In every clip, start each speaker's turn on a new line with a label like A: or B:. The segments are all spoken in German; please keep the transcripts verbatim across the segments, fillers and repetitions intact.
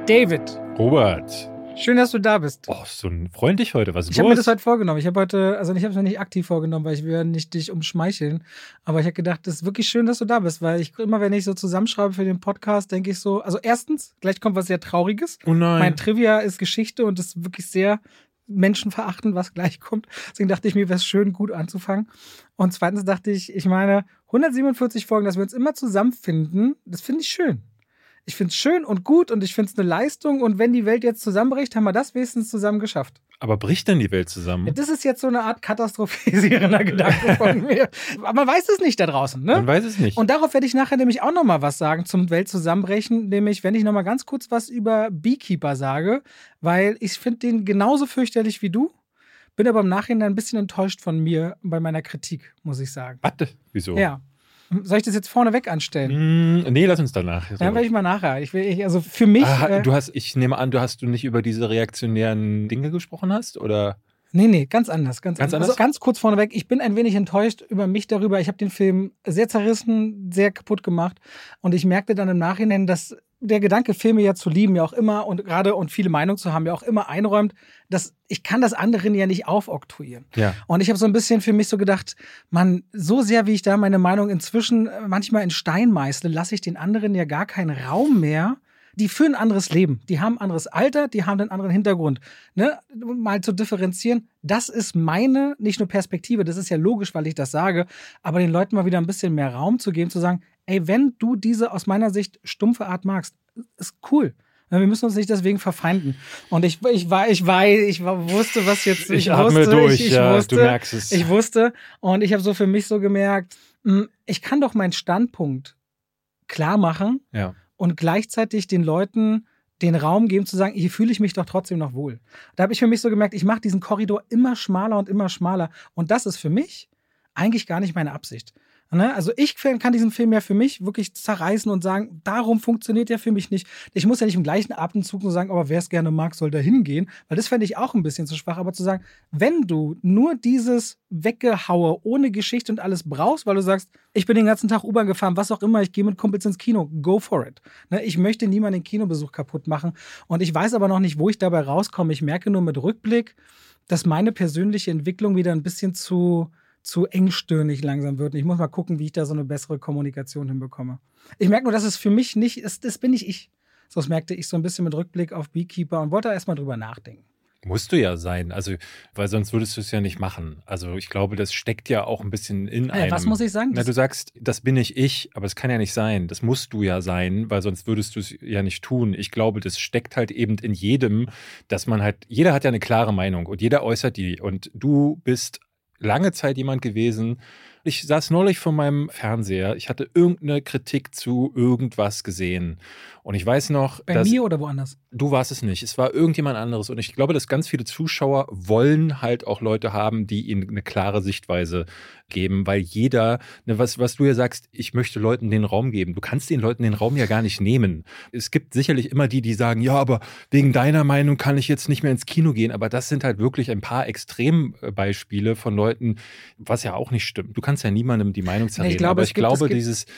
A: David.
B: Robert.
A: Schön, dass du da bist.
B: Oh, so freundlich heute. Was ist
A: Ich
B: los?
A: habe mir das heute vorgenommen. Ich habe heute, also ich habe es mir nicht aktiv vorgenommen, weil ich will ja nicht dich umschmeicheln. Aber ich habe gedacht, das ist wirklich schön, dass du da bist, weil ich immer, wenn ich so zusammenschreibe für den Podcast, denke ich so, also erstens, gleich kommt was sehr Trauriges.
B: Oh nein.
A: Mein Trivia ist Geschichte und ist wirklich sehr menschenverachtend, was gleich kommt. Deswegen dachte ich mir, wäre es schön, gut anzufangen. Und zweitens dachte ich, ich meine, hundertsiebenundvierzig Folgen, dass wir uns immer zusammenfinden, das finde ich schön. Ich finde es schön und gut und ich finde es eine Leistung. Und wenn die Welt jetzt zusammenbricht, haben wir das wenigstens zusammen geschafft.
B: Aber bricht denn die Welt zusammen?
A: Ja, das ist jetzt so eine Art katastrophisierender Gedanke von mir. Aber man weiß es nicht da draußen, ne?
B: Man weiß es nicht.
A: Und darauf werde ich nachher nämlich auch nochmal was sagen zum Weltzusammenbrechen. Nämlich, wenn ich nochmal ganz kurz was über Beekeeper sage. Weil ich finde den genauso fürchterlich wie du. Bin aber im Nachhinein ein bisschen enttäuscht von mir bei meiner Kritik, muss ich sagen.
B: Warte, wieso?
A: Ja. Soll ich das jetzt vorneweg anstellen?
B: Mm, nee, lass uns danach. So.
A: Dann werde ich mal nachher. Ich will, ich, also für mich.
B: Ah,
A: äh,
B: du hast, ich nehme an, du hast du nicht über diese reaktionären Dinge gesprochen hast, oder?
A: Nee, nee, ganz anders. Ganz,
B: Ganz
A: anders.
B: anders?
A: Also ganz kurz vorneweg, ich bin ein wenig enttäuscht über mich darüber. Ich habe den Film sehr zerrissen, sehr kaputt gemacht. Und ich merkte dann im Nachhinein, dass der Gedanke, Filme ja zu lieben, ja auch immer und gerade und viele Meinungen zu haben, ja auch immer einräumt, dass ich kann das anderen ja nicht aufoktroyieren.
B: Ja.
A: Und ich habe so ein bisschen für mich so gedacht, man, so sehr wie ich da meine Meinung inzwischen manchmal in Stein meißle, lasse ich den anderen ja gar keinen Raum mehr. Die führen ein anderes Leben, die haben ein anderes Alter, die haben einen anderen Hintergrund. Ne? Mal zu differenzieren, das ist meine, nicht nur Perspektive, das ist ja logisch, weil ich das sage, aber den Leuten mal wieder ein bisschen mehr Raum zu geben, zu sagen, ey, wenn du diese aus meiner Sicht stumpfe Art magst, ist cool. Wir müssen uns nicht deswegen verfeinden. Und ich, ich war, ich war, ich war, wusste, was jetzt, ich,
B: ich atme
A: wusste,
B: durch,
A: ich, ich
B: ja,
A: wusste,
B: du merkst es.
A: Ich wusste, und ich habe so für mich so gemerkt, ich kann doch meinen Standpunkt klar machen.
B: Ja.
A: Und gleichzeitig den Leuten den Raum geben zu sagen, hier fühle ich mich doch trotzdem noch wohl. Da habe ich für mich so gemerkt, ich mache diesen Korridor immer schmaler und immer schmaler. Und das ist für mich eigentlich gar nicht meine Absicht. Also ich kann diesen Film ja für mich wirklich zerreißen und sagen, darum funktioniert der für mich nicht. Ich muss ja nicht im gleichen Atemzug nur sagen, aber wer es gerne mag, soll da hingehen. Weil das fände ich auch ein bisschen zu schwach. Aber zu sagen, wenn du nur dieses Weggehaue ohne Geschichte und alles brauchst, weil du sagst, ich bin den ganzen Tag U-Bahn gefahren, was auch immer, ich gehe mit Kumpels ins Kino, go for it. Ich möchte niemanden den Kinobesuch kaputt machen. Und ich weiß aber noch nicht, wo ich dabei rauskomme. Ich merke nur mit Rückblick, dass meine persönliche Entwicklung wieder ein bisschen zu... zu engstirnig langsam wird. Und ich muss mal gucken, wie ich da so eine bessere Kommunikation hinbekomme. Ich merke nur, dass es für mich nicht ist, das bin nicht ich. So, das merkte ich so ein bisschen mit Rückblick auf Beekeeper und wollte erst mal drüber nachdenken.
B: Musst du ja sein, also, weil sonst würdest du es ja nicht machen. Also ich glaube, das steckt ja auch ein bisschen in einem.
A: Äh, was muss ich sagen?
B: Na, du sagst, das bin nicht ich, aber es kann ja nicht sein. Das musst du ja sein, weil sonst würdest du es ja nicht tun. Ich glaube, das steckt halt eben in jedem, dass man halt, jeder hat ja eine klare Meinung und jeder äußert die. Und du bist lange Zeit jemand gewesen. Ich saß neulich vor meinem Fernseher. Ich hatte irgendeine Kritik zu irgendwas gesehen. Und ich weiß noch,
A: Bei
B: dass
A: mir oder woanders?
B: Du warst es nicht. Es war irgendjemand anderes. Und ich glaube, dass ganz viele Zuschauer wollen halt auch Leute haben, die ihnen eine klare Sichtweise geben, weil jeder, ne, was, was du ja sagst, ich möchte Leuten den Raum geben. Du kannst den Leuten den Raum ja gar nicht nehmen. Es gibt sicherlich immer die, die sagen, ja, aber wegen deiner Meinung kann ich jetzt nicht mehr ins Kino gehen. Aber das sind halt wirklich ein paar Extrembeispiele von Leuten, was ja auch nicht stimmt. Du kannst ja niemandem die Meinung zerreden.
A: Nee, ich glaube,
B: aber
A: es
B: ich
A: gibt-
B: glaube,
A: es gibt-
B: dieses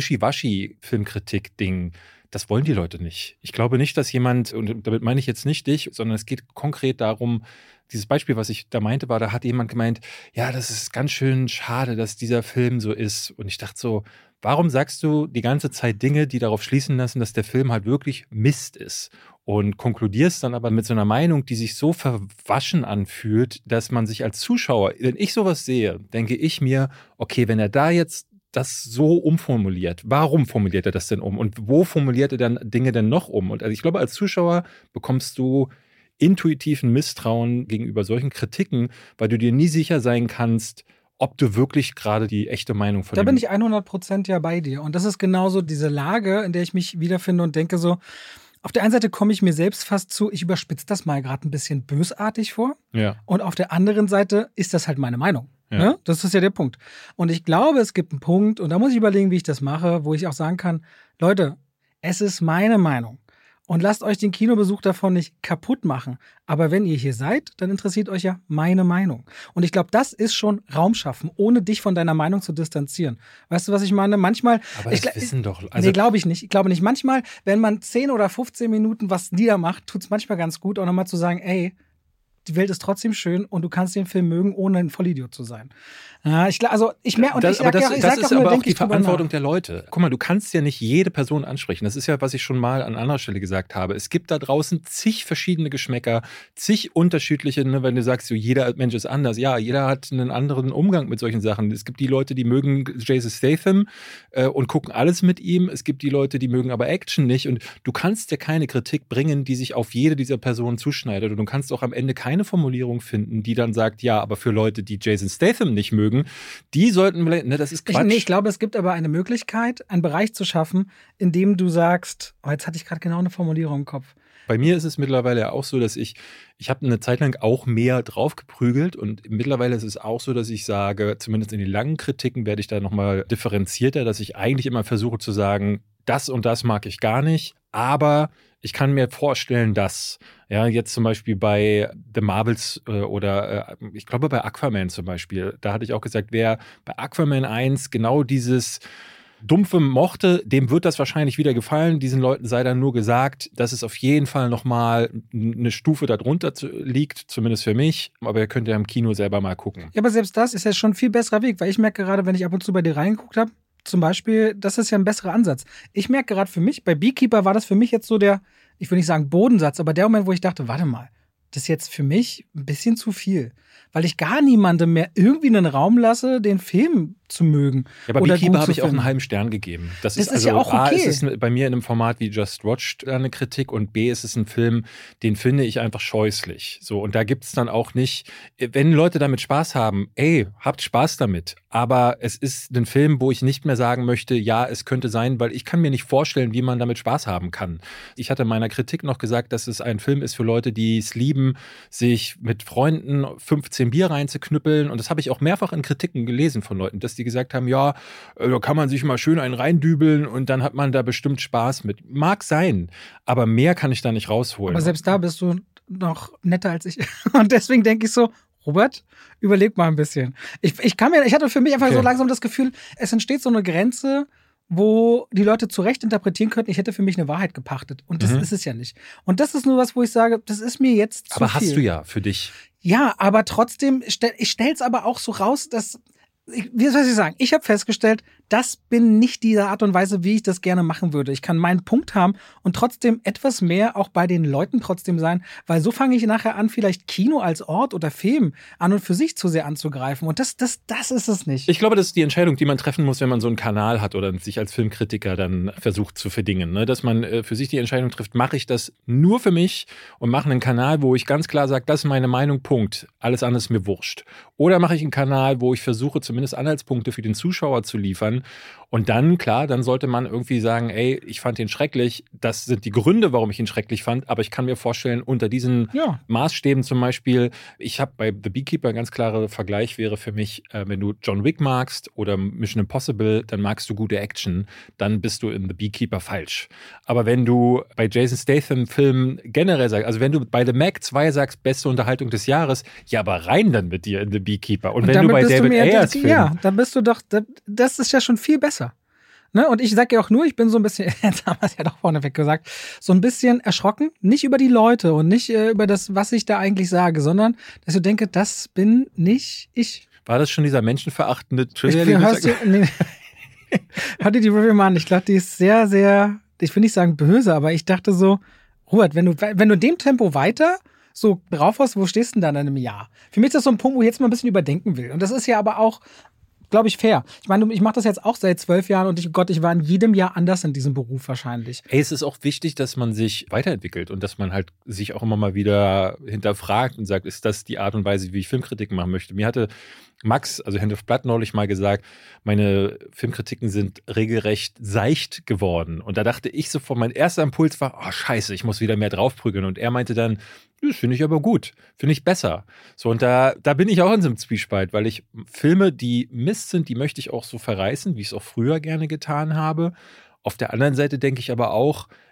B: Wischiwaschi-Filmkritik-Ding, das wollen die Leute nicht. Ich glaube nicht, dass jemand, und damit meine ich jetzt nicht dich, sondern es geht konkret darum, dieses Beispiel, was ich da meinte, war, da hat jemand gemeint, ja, das ist ganz schön schade, dass dieser Film so ist. Und ich dachte so, warum sagst du die ganze Zeit Dinge, die darauf schließen lassen, dass der Film halt wirklich Mist ist? Und konkludierst dann aber mit so einer Meinung, die sich so verwaschen anfühlt, dass man sich als Zuschauer, wenn ich sowas sehe, denke ich mir, okay, wenn er da jetzt das so umformuliert, warum formuliert er das denn um? Und wo formuliert er dann Dinge denn noch um? Und also ich glaube, als Zuschauer bekommst du intuitiven Misstrauen gegenüber solchen Kritiken, weil du dir nie sicher sein kannst, ob du wirklich gerade die echte Meinung von
A: Da
B: dem...
A: bin ich hundert Prozent ja bei dir. Und das ist genauso diese Lage, in der ich mich wiederfinde und denke so, auf der einen Seite komme ich mir selbst fast zu, ich überspitze das mal gerade ein bisschen bösartig vor.
B: Ja.
A: Und auf der anderen Seite ist das halt meine Meinung.
B: Ja.
A: Ne? Das ist ja der Punkt. Und ich glaube, es gibt einen Punkt, und da muss ich überlegen, wie ich das mache, wo ich auch sagen kann, Leute, es ist meine Meinung. und lasst euch den Kinobesuch davon nicht kaputt machen. Aber wenn ihr hier seid, dann interessiert euch ja meine Meinung. Und ich glaube, das ist schon Raum schaffen, ohne dich von deiner Meinung zu distanzieren. Weißt du, was ich meine? Manchmal.
B: Aber
A: ich,
B: das wissen doch. Also
A: nee, glaube ich nicht. Ich glaube nicht. Manchmal, wenn man zehn oder fünfzehn Minuten was niedermacht, tut es manchmal ganz gut, auch nochmal zu sagen, ey, die Welt ist trotzdem schön und du kannst den Film mögen, ohne ein Vollidiot zu sein. Ja, ich, also ich mehr und
B: das,
A: ich sag
B: aber das,
A: ja, ich
B: das
A: sag
B: ist
A: auch nur,
B: aber auch
A: denk
B: die
A: ich drüber
B: Verantwortung
A: nach.
B: der Leute. Guck mal, du kannst ja nicht jede Person ansprechen. Das ist ja, was ich schon mal an anderer Stelle gesagt habe. Es gibt da draußen zig verschiedene Geschmäcker, zig unterschiedliche, ne, wenn du sagst, so, jeder Mensch ist anders. Ja, jeder hat einen anderen Umgang mit solchen Sachen. Es gibt die Leute, die mögen Jason Statham äh, und gucken alles mit ihm. Es gibt die Leute, die mögen aber Action nicht. Und du kannst ja keine Kritik bringen, die sich auf jede dieser Personen zuschneidet. Und du kannst auch am Ende keine Formulierung finden, die dann sagt, ja, aber für Leute, die Jason Statham nicht mögen, die sollten, ne, das ist Quatsch.
A: Ich, nee, ich glaube, es gibt aber eine Möglichkeit, einen Bereich zu schaffen, in dem du sagst, oh, jetzt hatte ich gerade genau eine Formulierung im Kopf.
B: Bei mir ist es mittlerweile auch so, dass ich, ich habe eine Zeit lang auch mehr draufgeprügelt und mittlerweile ist es auch so, dass ich sage, zumindest in den langen Kritiken werde ich da nochmal differenzierter, dass ich eigentlich immer versuche zu sagen, das und das mag ich gar nicht, aber ich kann mir vorstellen, dass, ja, jetzt zum Beispiel bei The Marvels äh, oder äh, ich glaube bei Aquaman zum Beispiel, da hatte ich auch gesagt, wer bei Aquaman eins genau dieses Dumpfe mochte, dem wird das wahrscheinlich wieder gefallen. Diesen Leuten sei dann nur gesagt, dass es auf jeden Fall nochmal eine Stufe darunter liegt, zumindest für mich. Aber ihr könnt ja im Kino selber mal gucken.
A: Ja, aber selbst das ist ja schon ein viel besserer Weg, weil ich merke gerade, wenn ich ab und zu bei dir reingeguckt habe, zum Beispiel, das ist ja ein besserer Ansatz. Ich merke gerade für mich, bei Beekeeper war das für mich jetzt so der, ich will nicht sagen Bodensatz, aber der Moment, wo ich dachte, warte mal, das ist jetzt für mich ein bisschen zu viel. Weil ich gar niemandem mehr irgendwie einen Raum lasse, den Film zu mögen.
B: Ja, bei
A: oder
B: Beekeeper habe
A: gut
B: ich
A: zu
B: auch einen
A: finden.
B: halben Stern gegeben. Das,
A: Das
B: ist,
A: ist
B: also
A: ja auch
B: A,
A: okay.
B: ist es bei mir in einem Format wie Just Watched eine Kritik und B, ist es ein Film, den finde ich einfach scheußlich. So, und da gibt es dann auch nicht, wenn Leute damit Spaß haben, ey, habt Spaß damit. Aber es ist ein Film, wo ich nicht mehr sagen möchte, ja, es könnte sein, weil ich kann mir nicht vorstellen, wie man damit Spaß haben kann. Ich hatte in meiner Kritik noch gesagt, dass es ein Film ist für Leute, die es lieben, sich mit Freunden fünfzehn Bier reinzuknüppeln. Und das habe ich auch mehrfach in Kritiken gelesen von Leuten, dass die gesagt haben, ja, da kann man sich mal schön einen reindübeln und dann hat man da bestimmt Spaß mit. Mag sein, aber mehr kann ich da nicht rausholen.
A: Aber selbst da bist du noch netter als ich. Und deswegen denke ich so, Robert, überleg mal ein bisschen. Ich, ich, kann mir, ich hatte für mich einfach okay. so langsam das Gefühl, es entsteht so eine Grenze, wo die Leute zu Recht interpretieren könnten, ich hätte für mich eine Wahrheit gepachtet. Und das mhm. ist es ja nicht. Und das ist nur was, wo ich sage, das ist mir jetzt zu
B: aber
A: viel. Aber
B: hast du ja für dich.
A: Ja, aber trotzdem, ich stell's aber auch so raus, dass, wie soll ich sagen, ich habe festgestellt, das bin nicht die Art und Weise, wie ich das gerne machen würde. Ich kann meinen Punkt haben und trotzdem etwas mehr auch bei den Leuten trotzdem sein, weil so fange ich nachher an, vielleicht Kino als Ort oder Film an und für sich zu sehr anzugreifen. Und das, das, das ist es nicht.
B: Ich glaube, das ist die Entscheidung, die man treffen muss, wenn man so einen Kanal hat oder sich als Filmkritiker dann versucht zu verdingen. Ne? Dass man für sich die Entscheidung trifft, mache ich das nur für mich und mache einen Kanal, wo ich ganz klar sage, das ist meine Meinung, Punkt. Alles andere ist mir wurscht. Oder mache ich einen Kanal, wo ich versuche, zumindest Anhaltspunkte für den Zuschauer zu liefern. Und dann, klar, dann sollte man irgendwie sagen, ey, ich fand ihn schrecklich. Das sind die Gründe, warum ich ihn schrecklich fand. Aber ich kann mir vorstellen, unter diesen ja. Maßstäben zum Beispiel, ich habe bei The Beekeeper ein ganz klarer Vergleich wäre für mich, äh, wenn du John Wick magst oder Mission Impossible, dann magst du gute Action, dann bist du in The Beekeeper falsch. Aber wenn du bei Jason Statham Filmen generell sagst, also wenn du bei The Mac zwei sagst, beste Unterhaltung des Jahres, ja, aber rein dann mit dir in The Beekeeper. Und, und wenn du bei David Ayers Filmen...
A: Ja, dann bist du doch, das ist ja schon viel besser. Ne? Und ich sage ja auch nur, ich bin so ein bisschen, jetzt haben wir es ja doch vorneweg gesagt, so ein bisschen erschrocken, nicht über die Leute und nicht äh, über das, was ich da eigentlich sage, sondern dass ich denke, das bin nicht ich.
B: War das schon dieser menschenverachtende Trailer?
A: Ich, hörst du, nee, hör dir die Review mal an, ich glaube, die ist sehr, sehr, ich will nicht sagen böse, aber ich dachte so, Robert, wenn du, wenn du in dem Tempo weiter so drauf hast, wo stehst du denn dann in einem Jahr? Für mich ist das so ein Punkt, wo ich jetzt mal ein bisschen überdenken will. Und das ist ja aber auch, glaube ich, fair. Ich meine, ich mache das jetzt auch seit zwölf Jahren und ich, Gott, ich war in jedem Jahr anders in diesem Beruf wahrscheinlich.
B: Ey, es ist auch wichtig, dass man sich weiterentwickelt und dass man halt sich auch immer mal wieder hinterfragt und sagt, ist das die Art und Weise, wie ich Filmkritiken machen möchte? Mir hatte Max, also Hand of Blood, neulich mal gesagt, meine Filmkritiken sind regelrecht seicht geworden. Und da dachte ich sofort, mein erster Impuls war, oh scheiße, ich muss wieder mehr draufprügeln. Und er meinte dann, das finde ich aber gut, finde ich besser. So, und da, da bin ich auch in so einem Zwiespalt, weil ich Filme, die Mist sind, die möchte ich auch so verreißen, wie ich es auch früher gerne getan habe. Auf der anderen Seite denke ich aber auch,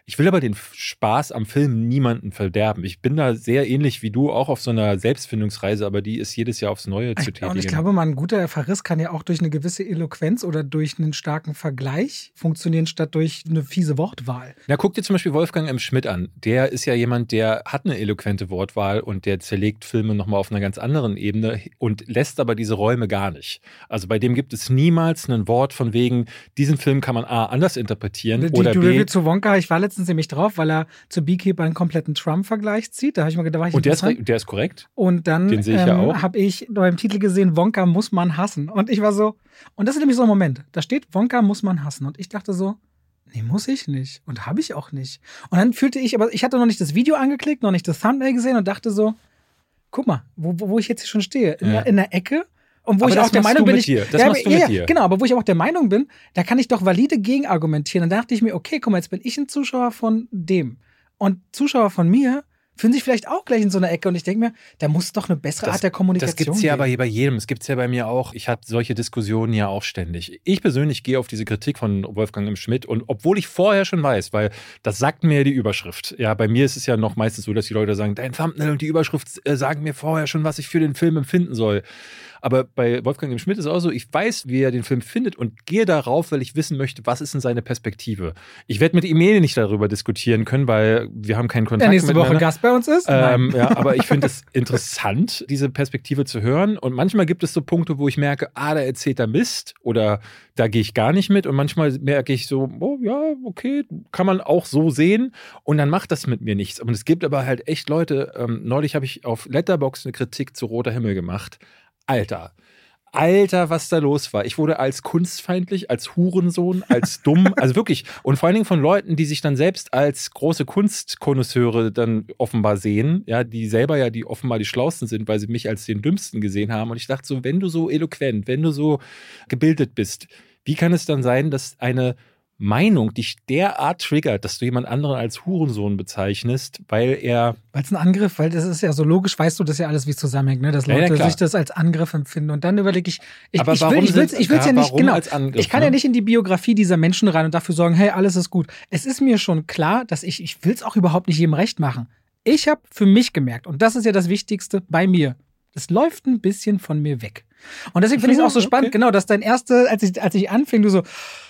B: Ich will aber den Spaß am Film niemanden verderben. Ich bin da sehr ähnlich wie du, auch auf so einer Selbstfindungsreise, aber die ist jedes Jahr aufs Neue zu tätigen.
A: Und ich glaube, mal ein guter Verriss kann ja auch durch eine gewisse Eloquenz oder durch einen starken Vergleich funktionieren, statt durch eine fiese Wortwahl.
B: Na, guck dir zum Beispiel Wolfgang M. Schmidt an. Der ist ja jemand, der hat eine eloquente Wortwahl und der zerlegt Filme nochmal auf einer ganz anderen Ebene und lässt aber diese Räume gar nicht. Also bei dem gibt es niemals ein Wort von wegen, diesen Film kann man A, anders interpretieren
A: Die,
B: oder
A: die
B: B.
A: Review zu Wonka, ich war letztens nämlich drauf, weil er zu Beekeeper einen kompletten Trump-Vergleich zieht. Da habe ich mir gedacht, war ich
B: Und der ist, der ist korrekt.
A: Und dann
B: Den sehe ich ja
A: ähm,
B: auch.
A: habe ich beim Titel gesehen, Wonka muss man hassen. Und ich war so, und das ist nämlich so ein Moment, da steht, Wonka muss man hassen. Und ich dachte so, nee, muss ich nicht. Und habe ich auch nicht. Und dann fühlte ich, aber ich hatte noch nicht das Video angeklickt, noch nicht das Thumbnail gesehen und dachte so, guck mal, wo, wo ich jetzt hier schon stehe. In,
B: Ja.
A: der, in der Ecke. Und wo
B: Aber
A: ich
B: das
A: auch der
B: machst
A: Meinung
B: du
A: bin,
B: mit
A: ich.
B: dir. Das
A: ja,
B: machst du
A: ja,
B: mit dir.
A: Genau, aber wo ich auch der Meinung bin, da kann ich doch valide gegen argumentieren. Dann dachte ich mir, okay, guck mal, jetzt bin ich ein Zuschauer von dem. Und Zuschauer von mir fühlen sich vielleicht auch gleich in so einer Ecke. Und ich denke mir, da muss doch eine bessere
B: Das-
A: Art der Kommunikation
B: Das gibt es ja
A: geben.
B: aber hier bei jedem. Es gibt es ja bei mir auch. Ich habe solche Diskussionen ja auch ständig. Ich persönlich gehe auf diese Kritik von Wolfgang M. Schmidt und obwohl ich vorher schon weiß, weil das sagt mir die Überschrift. Ja, bei mir ist es ja noch meistens so, dass die Leute sagen, dein Thumbnail und die Überschrift äh, sagen mir vorher schon, was ich für den Film empfinden soll. Aber bei Wolfgang M. Schmidt ist es auch so, ich weiß, wie er den Film findet und gehe darauf, weil ich wissen möchte, was ist denn seine Perspektive. Ich werde mit ihm eh nicht darüber diskutieren können, weil wir haben keinen Kontakt
A: Der nächste Woche
B: miteinander.
A: Gast bei uns ist?
B: Ähm,
A: Nein.
B: ja, aber ich finde es interessant, diese Perspektive zu hören. Und manchmal gibt es so Punkte, wo ich merke, ah, da erzählt er Mist oder da gehe ich gar nicht mit. Und manchmal merke ich so, oh ja, okay, kann man auch so sehen. Und dann macht das mit mir nichts. Und es gibt aber halt echt Leute, ähm, neulich habe ich auf Letterboxd eine Kritik zu Roter Himmel gemacht. Alter. Alter, was da los war. Ich wurde als kunstfeindlich, als Hurensohn, als dumm, also wirklich. Und vor allen Dingen von Leuten, die sich dann selbst als große Kunstkonnoisseure dann offenbar sehen, ja, die selber ja die offenbar die Schlausten sind, weil sie mich als den Dümmsten gesehen haben. Und ich dachte so, wenn du so eloquent, wenn du so gebildet bist, wie kann es dann sein, dass eine Meinung dich derart triggert, dass du jemand anderen als Hurensohn bezeichnest, weil er
A: Weil es ein Angriff, weil das ist ja so logisch, weißt du das ja alles, wie es zusammenhängt, ne? Dass
B: Ja, ja,
A: Leute
B: klar.
A: sich das als Angriff empfinden. Und dann überlege ich, ich,
B: Aber
A: ich
B: warum
A: will, ich will's,
B: sind-
A: ich will's ja,
B: ja,
A: nicht,
B: warum
A: genau.
B: als Angriff,
A: ich kann
B: ne?
A: ja nicht in die Biografie dieser Menschen rein und dafür sorgen, hey, alles ist gut. Es ist mir schon klar, dass ich, ich will es auch überhaupt nicht jedem recht machen. Ich habe für mich gemerkt, und das ist ja das Wichtigste bei mir, es läuft ein bisschen von mir weg. Und deswegen finde ich es auch so
B: Okay.
A: spannend, genau, dass dein erste, als ich, als ich anfing, du so,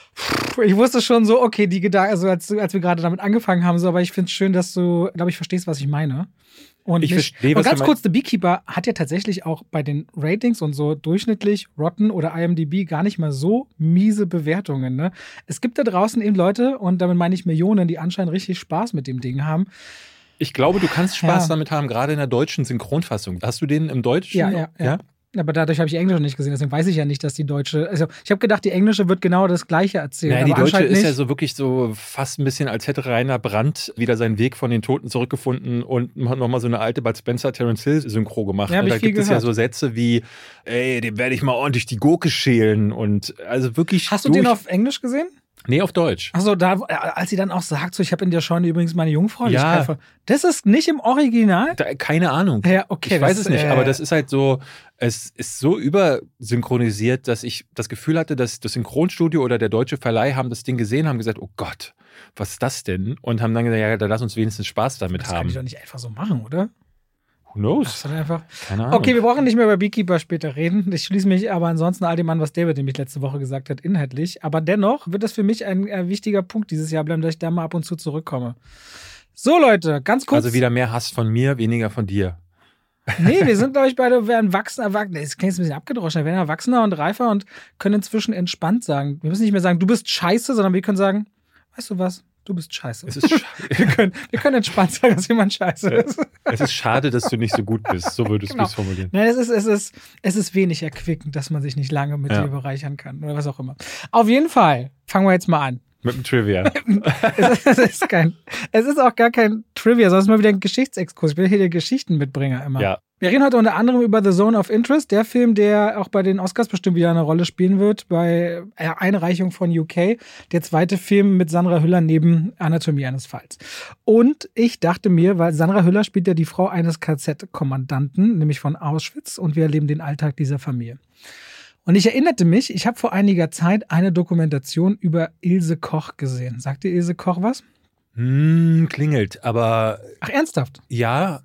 A: ich wusste schon so, okay, die Gedanken, also als, du- als wir gerade damit angefangen haben, so, aber ich finde es schön, dass du, glaube ich, verstehst, was ich meine. Und,
B: Ich
A: nicht,
B: verstehe,
A: und
B: was du
A: ganz
B: meinst.
A: kurz, The Beekeeper hat ja tatsächlich auch bei den Ratings und so durchschnittlich Rotten oder I M D B gar nicht mal so miese Bewertungen. Ne? Es gibt da draußen eben Leute, und damit meine ich Millionen, die anscheinend richtig Spaß mit dem Ding haben.
B: Ich glaube, du kannst Spaß
A: Ja.
B: damit haben, gerade in der deutschen Synchronfassung. Hast du den im Deutschen?
A: Ja, ja, ja. Aber dadurch habe ich Englisch noch nicht gesehen, deswegen weiß ich ja nicht, dass die deutsche. Also, ich habe gedacht, die englische wird genau das Gleiche erzählen.
B: Naja, die
A: aber
B: deutsche
A: anscheinend
B: ist
A: nicht.
B: ja so wirklich so fast ein bisschen, als hätte Rainer Brandt wieder seinen Weg von den Toten zurückgefunden und nochmal so eine alte Bud Spencer Terence Hill Synchro gemacht.
A: Ja, hab
B: Ne?
A: ich
B: Da
A: viel
B: gibt es ja
A: gehört.
B: so Sätze wie, ey, dem werde ich mal ordentlich die Gurke schälen und also wirklich.
A: Hast du
B: durch-
A: den auf Englisch gesehen?
B: Nee, auf Deutsch.
A: Achso, da, als sie dann auch sagt, so, ich habe in der Scheune übrigens meine Jungfräulichkeit.
B: Ja.
A: ver- Das ist nicht im Original?
B: Da, keine Ahnung.
A: Ja, okay.
B: Ich weiß
A: das,
B: es nicht,
A: äh,
B: aber das ist halt so, es ist so übersynchronisiert, dass ich das Gefühl hatte, dass das Synchronstudio oder der deutsche Verleih haben das Ding gesehen, haben gesagt, oh Gott, was ist das denn? Und haben dann gesagt, ja, da lass uns wenigstens Spaß damit
A: Das kann
B: haben.
A: ich doch nicht einfach so machen, oder?
B: Who knows?
A: Das ist halt einfach.
B: Keine Ahnung.
A: Okay, wir brauchen nicht mehr über Beekeeper später reden. Ich schließe mich aber ansonsten all dem an, was David nämlich letzte Woche gesagt hat, inhaltlich. Aber dennoch wird das für mich ein äh, wichtiger Punkt dieses Jahr bleiben, dass ich da mal ab und zu zurückkomme. So, Leute, ganz kurz.
B: Also wieder mehr Hass von mir, weniger von dir.
A: Nee, wir sind, glaube ich, beide werden wachsen, erwachsen. Das klingt jetzt ein bisschen abgedroschen. Wir werden erwachsener und reifer und können inzwischen entspannt sagen. Wir müssen nicht mehr sagen, du bist scheiße, sondern wir können sagen, weißt du was? Du bist scheiße.
B: Es ist, sch
A: Wir können, wir können entspannt sagen, dass jemand scheiße ist.
B: es ist schade, dass du nicht so gut bist. So würdest
A: Genau.
B: du es formulieren.
A: Nein, es ist, es, ist, es ist wenig erquickend, dass man sich nicht lange mit
B: Ja.
A: dir bereichern kann oder was auch immer. Auf jeden Fall, fangen wir jetzt mal an.
B: Mit dem Trivia.
A: Es ist, es ist, kein, es ist auch gar kein Trivia, sondern es ist mal wieder ein Geschichtsexkurs. Ich bin hier der Geschichtenmitbringer immer.
B: Ja.
A: Wir reden heute unter anderem über The Zone of Interest, der Film, der auch bei den Oscars bestimmt wieder eine Rolle spielen wird, bei Einreichung von U K. Der zweite Film mit Sandra Hüller neben Anatomie eines Falls. Und ich dachte mir, weil Sandra Hüller spielt ja die Frau eines K Z-Kommandanten, nämlich von Auschwitz, und wir erleben den Alltag dieser Familie. Und ich erinnerte mich, ich habe vor einiger Zeit eine Dokumentation über Ilse Koch gesehen. Sagt dir Ilse Koch was?
B: Hm, klingelt, aber...
A: Ach, ernsthaft?
B: Ja.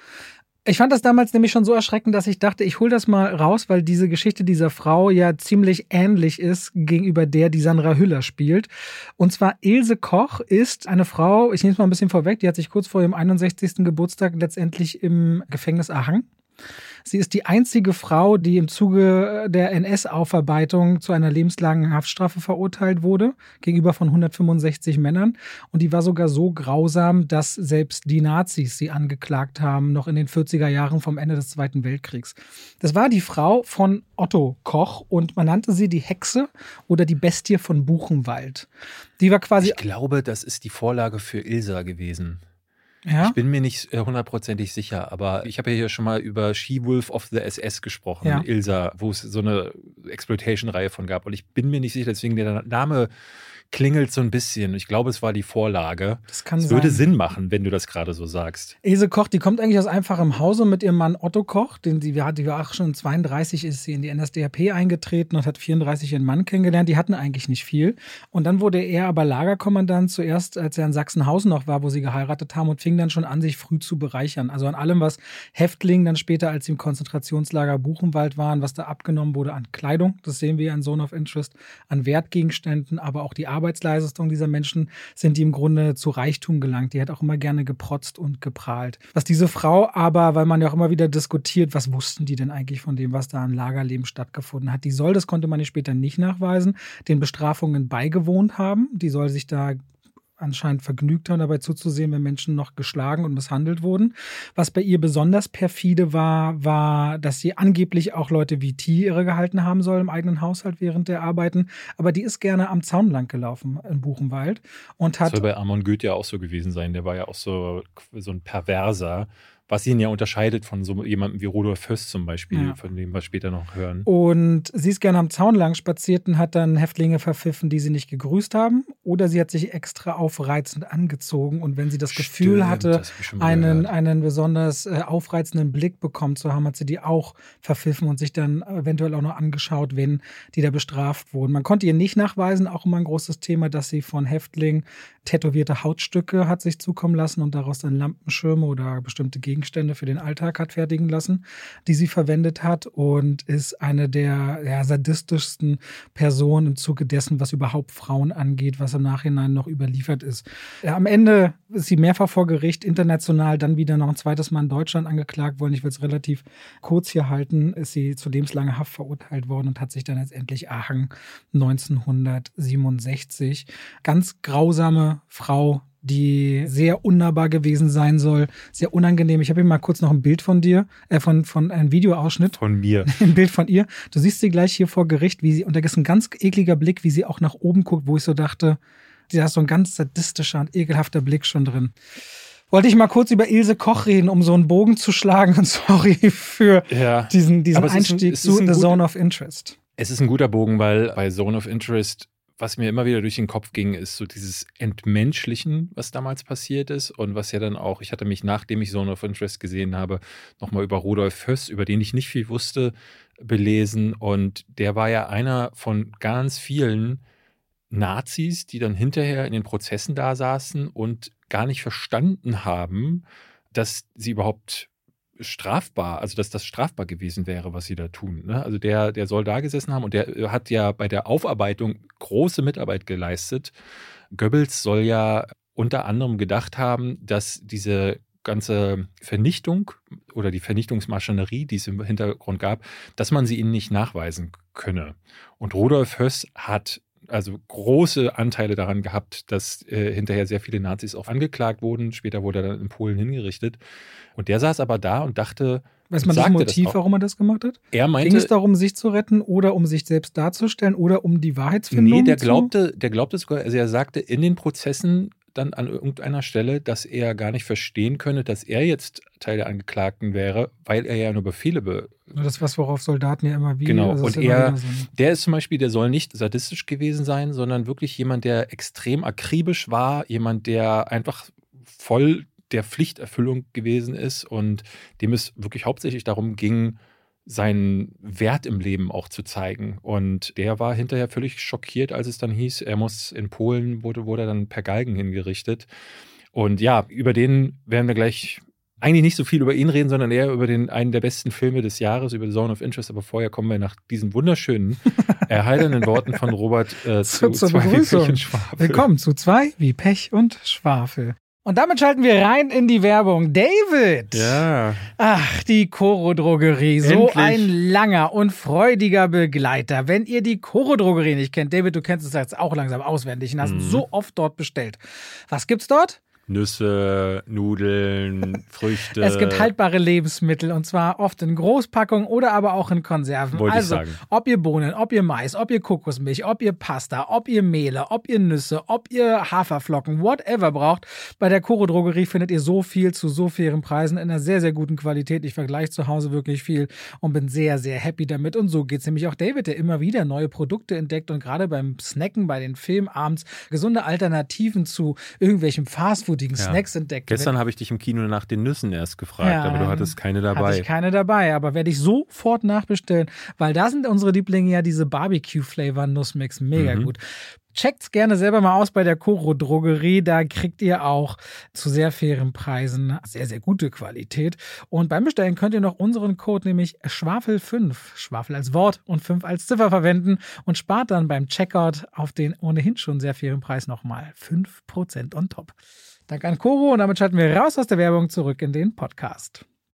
A: Ich fand das damals nämlich schon so erschreckend, dass ich dachte, ich hole das mal raus, weil diese Geschichte dieser Frau ja ziemlich ähnlich ist gegenüber der, die Sandra Hüller spielt. Und zwar Ilse Koch ist eine Frau, ich nehme es mal ein bisschen vorweg, die hat sich kurz vor ihrem einundsechzigsten Geburtstag letztendlich im Gefängnis erhangen. Sie ist die einzige Frau, die im Zuge der N S-Aufarbeitung zu einer lebenslangen Haftstrafe verurteilt wurde, gegenüber von hundertfünfundsechzig Männern. Und die war sogar so grausam, dass selbst die Nazis sie angeklagt haben, noch in den vierziger Jahren vom Ende des Zweiten Weltkriegs. Das war die Frau von Otto Koch und man nannte sie die Hexe oder die Bestie von Buchenwald. Die war quasi...
B: Ich glaube, das ist die Vorlage für Ilsa gewesen.
A: Ja?
B: Ich bin mir nicht hundertprozentig sicher, aber ich habe ja hier schon mal über She-Wolf of the S S gesprochen,
A: Ja.
B: Ilsa, wo es so eine Exploitation-Reihe von gab. Und ich bin mir nicht sicher, deswegen der Name klingelt so ein bisschen. Ich glaube, es war die Vorlage.
A: Das kann
B: Es
A: sein.
B: würde Sinn machen, wenn du das gerade so sagst.
A: Ilse Koch, die kommt eigentlich aus einfachem Hause mit ihrem Mann Otto Koch. Den, die, war, die war auch schon zweiunddreißig, ist sie in die N S D A P eingetreten und hat vierunddreißig ihren Mann kennengelernt. Die hatten eigentlich nicht viel. Und dann wurde er aber Lagerkommandant, zuerst als er in Sachsenhausen noch war, wo sie geheiratet haben und fing dann schon an, sich früh zu bereichern. Also an allem, was Häftlingen dann später, als sie im Konzentrationslager Buchenwald waren, was da abgenommen wurde an Kleidung, das sehen wir in Zone of Interest, an Wertgegenständen, aber auch die Arbeitsleistung dieser Menschen sind die im Grunde zu Reichtum gelangt. Die hat auch immer gerne geprotzt und geprahlt. Was diese Frau aber, weil man ja auch immer wieder diskutiert, was wussten die denn eigentlich von dem, was da an Lagerleben stattgefunden hat? Die soll, das konnte man ja später nicht nachweisen, den Bestrafungen beigewohnt haben. Die soll sich da anscheinend vergnügt haben, dabei zuzusehen, wenn Menschen noch geschlagen und misshandelt wurden. Was bei ihr besonders perfide war, war, dass sie angeblich auch Leute wie T irre gehalten haben soll im eigenen Haushalt während der Arbeiten. Aber die ist gerne am Zaun lang gelaufen in Buchenwald und hat...
B: Das soll bei Amon Goeth ja auch so gewesen sein. Der war ja auch so, so ein Perverser, was ihn ja unterscheidet von so jemandem wie Rudolf Höss zum Beispiel,
A: Ja.
B: von dem wir später noch hören.
A: Und sie ist gerne am Zaun lang spaziert und hat dann Häftlinge verpfiffen, die sie nicht gegrüßt haben. Oder sie hat sich extra aufreizend angezogen. Und wenn sie das Gefühl
B: Stimmt,
A: hatte,
B: das hab ich schon mal
A: einen,
B: gehört.
A: einen besonders äh, aufreizenden Blick bekommen zu haben, hat sie die auch verpfiffen und sich dann eventuell auch noch angeschaut, wenn die da bestraft wurden. Man konnte ihr nicht nachweisen, auch immer ein großes Thema, dass sie von Häftlingen tätowierte Hautstücke hat sich zukommen lassen und daraus dann Lampenschirme oder bestimmte Gegenstände für den Alltag hat fertigen lassen, die sie verwendet hat und ist eine der ja, sadistischsten Personen im Zuge dessen, was überhaupt Frauen angeht, was im Nachhinein noch überliefert ist. Ja, am Ende ist sie mehrfach vor Gericht, international, dann wieder noch ein zweites Mal in Deutschland angeklagt worden. Ich will es relativ kurz hier halten, ist sie zu lebenslanger Haft verurteilt worden und hat sich dann letztendlich erhangen neunzehnhundertsiebenundsechzig. Ganz grausame Frau, die sehr unnahbar gewesen sein soll, sehr unangenehm. Ich habe hier mal kurz noch ein Bild von dir, äh, von, von einem Videoausschnitt.
B: Von mir.
A: Ein Bild von ihr. Du siehst sie gleich hier vor Gericht, wie sie, und da ist ein ganz ekliger Blick, wie sie auch nach oben guckt, wo ich so dachte, da ist so ein ganz sadistischer und ekelhafter Blick schon drin. Wollte ich mal kurz über Ilse Koch reden, um so einen Bogen zu schlagen. Und sorry für
B: Ja.
A: diesen, diesen
B: Aber es ist ein-
A: Einstieg
B: es ist
A: zu
B: ein
A: The
B: gut-
A: Zone of Interest.
B: Es ist ein guter Bogen, weil bei Zone of Interest, was mir immer wieder durch den Kopf ging, ist so dieses Entmenschlichen, was damals passiert ist und was ja dann auch, ich hatte mich, nachdem ich Zone of Interest gesehen habe, nochmal über Rudolf Höss, über den ich nicht viel wusste, belesen und der war ja einer von ganz vielen Nazis, die dann hinterher in den Prozessen da saßen und gar nicht verstanden haben, dass sie überhaupt strafbar, also dass das strafbar gewesen wäre, was sie da tun. Ne? Also der, der soll da gesessen haben und der hat ja bei der Aufarbeitung große Mitarbeit geleistet. Goebbels soll ja unter anderem gedacht haben, dass diese ganze Vernichtung oder die Vernichtungsmaschinerie, die es im Hintergrund gab, dass man sie ihnen nicht nachweisen könne. Und Rudolf Höss hat also große Anteile daran gehabt, dass äh, hinterher sehr viele Nazis auch angeklagt wurden. Später wurde er dann in Polen hingerichtet. Und der saß aber da und dachte,
A: Weiß man das
B: sagte
A: Motiv,
B: das auch.
A: warum er das gemacht hat?
B: Er meinte,
A: Ging es darum, sich zu retten oder um sich selbst darzustellen oder um die Wahrheitsfindung
B: nee, der
A: zu?
B: glaubte, der glaubte sogar, also er sagte in den Prozessen dann an irgendeiner Stelle, dass er gar nicht verstehen könne, dass er jetzt Teil der Angeklagten wäre, weil er ja nur Befehle be
A: Das, was worauf Soldaten ja immer wie.
B: Genau,
A: also es
B: und
A: ist immer
B: er,
A: wieder so ein-
B: der ist zum Beispiel, der soll nicht sadistisch gewesen sein, sondern wirklich jemand, der extrem akribisch war, jemand, der einfach voll der Pflichterfüllung gewesen ist und dem es wirklich hauptsächlich darum ging, seinen Wert im Leben auch zu zeigen. Und der war hinterher völlig schockiert, als es dann hieß, er muss in Polen, wurde, wurde er dann per Galgen hingerichtet. Und ja, über den werden wir gleich eigentlich nicht so viel über ihn reden, sondern eher über den einen der besten Filme des Jahres, über The Zone of Interest. Aber vorher kommen wir nach diesen wunderschönen, erheiternden Worten von Robert äh, zu,
A: zur
B: zwei
A: Begrüßung.
B: Wie Pech und Schwafel.
A: Willkommen zu zwei wie Pech und Schwafel. Und damit schalten wir rein in die Werbung. David!
B: Ja.
A: Ach, die Koro-Drogerie. So
B: Endlich.
A: ein langer und freudiger Begleiter. Wenn ihr die Koro-Drogerie nicht kennt, David, du kennst es jetzt auch langsam auswendig und hast
B: Mhm.
A: so oft dort bestellt. Was gibt's dort?
B: Nüsse, Nudeln, Früchte.
A: Es gibt haltbare Lebensmittel und zwar oft in Großpackungen oder aber auch in Konserven.
B: Wollte ich
A: also,
B: sagen.
A: ob ihr Bohnen, ob ihr Mais, ob ihr Kokosmilch, ob ihr Pasta, ob ihr Mehle, ob ihr Nüsse, ob ihr Haferflocken, whatever braucht, bei der Koro Drogerie findet ihr so viel zu so fairen Preisen in einer sehr, sehr guten Qualität. Ich vergleiche zu Hause wirklich viel und bin sehr, sehr happy damit. Und so geht es nämlich auch David, der immer wieder neue Produkte entdeckt und gerade beim Snacken, bei den Filmen abends gesunde Alternativen zu irgendwelchen Fastfood Ja. Snacks entdeckt.
B: Gestern habe ich dich im Kino nach den Nüssen erst gefragt,
A: Ja,
B: aber du hattest keine dabei.
A: Hatte ich keine dabei, aber werde ich sofort nachbestellen, weil da sind unsere Lieblinge ja diese Barbecue-Flavor-Nussmix. Mega
B: Mhm.
A: gut. Checkt's gerne selber mal aus bei der Koro Drogerie. Da kriegt ihr auch zu sehr fairen Preisen sehr, sehr gute Qualität. Und beim Bestellen könnt ihr noch unseren Code, nämlich Schwafel fünf, Schwafel als Wort und fünf als Ziffer verwenden und spart dann beim Checkout auf den ohnehin schon sehr fairen Preis nochmal fünf Prozent on top. Danke an Koro und damit schalten wir raus aus der Werbung zurück in den Podcast.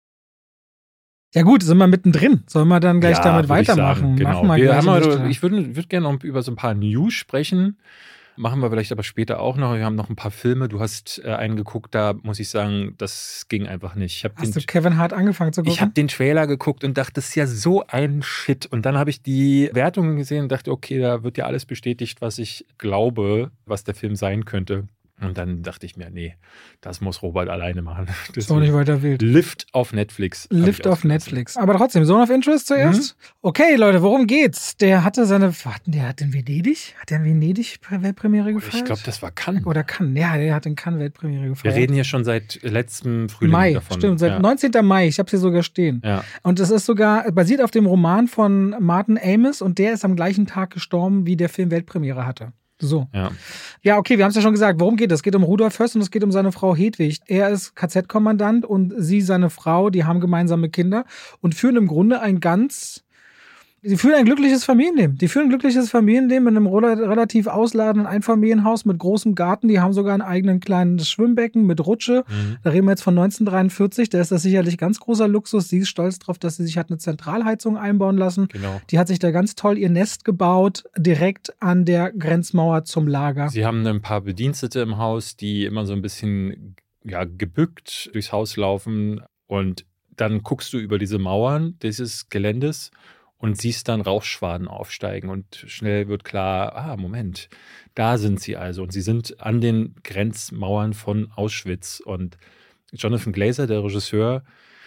A: Ja gut, sind wir mittendrin. Sollen wir dann gleich
B: Ja,
A: damit
B: würde ich
A: weitermachen?
B: sagen, genau.
A: Machen wir
B: Wir
A: gleich
B: haben
A: eine
B: also,
A: Liste.
B: ich würde würd gerne noch über so ein paar News sprechen. Machen wir vielleicht aber später auch noch. Wir haben noch ein paar Filme. Du hast äh, einen geguckt, da muss ich sagen, das ging einfach nicht. Ich habe
A: Hast du
B: den,
A: Kevin Hart angefangen zu gucken?
B: ich hab den Trailer geguckt und dachte, das ist ja so ein Shit. Und dann habe ich die Wertungen gesehen und dachte, okay, da wird ja alles bestätigt, was ich glaube, was der Film sein könnte. Und dann dachte ich mir, nee, das muss Robert alleine machen.
A: ist auch nicht weiter wild.
B: Lift auf Netflix. hab
A: Lift
B: ich
A: auf
B: ausgelassen.
A: Netflix. Aber trotzdem, Zone of Interest zuerst.
B: Mhm.
A: Okay, Leute, worum geht's? Der hatte seine, hatten der hat in Venedig? Hat der in Venedig Weltpremiere gefeiert?
B: Ich glaube, das war Cannes.
A: Oder Cannes, ja, der hat in Cannes Weltpremiere
B: Wir
A: gefeiert.
B: reden hier schon seit letztem Frühling
A: Mai,
B: davon.
A: stimmt, seit
B: ja.
A: neunzehnten Mai. Ich habe hier sogar stehen.
B: Ja.
A: Und es ist sogar basiert auf dem Roman von Martin Amis und der ist am gleichen Tag gestorben, wie der Film Weltpremiere hatte. So.
B: Ja.
A: Ja, okay, wir haben es ja schon gesagt. Worum geht es? Es geht um Rudolf Höss und es geht um seine Frau Hedwig. Er ist K Z-Kommandant und sie, seine Frau, die haben gemeinsame Kinder und führen im Grunde ein ganz... Sie führen ein glückliches Familienleben. Die führen ein glückliches Familienleben in einem relativ ausladenden Einfamilienhaus mit großem Garten. Die haben sogar einen eigenen kleinen Schwimmbecken mit Rutsche.
B: Mhm.
A: Da reden wir jetzt von neunzehnhundertdreiundvierzig. Da ist das sicherlich ganz großer Luxus. Sie ist stolz darauf, dass sie sich hat eine Zentralheizung einbauen lassen.
B: Genau.
A: Die hat sich da ganz toll ihr Nest gebaut, direkt an der Grenzmauer zum Lager.
B: Sie haben ein paar Bedienstete im Haus, die immer so ein bisschen ja, gebückt durchs Haus laufen. Und dann guckst du über diese Mauern dieses Geländes und siehst dann Rauchschwaden aufsteigen. Und schnell wird klar, ah, Moment, da sind sie also. Und sie sind an den Grenzmauern von Auschwitz. Und Jonathan Glazer, der Regisseur,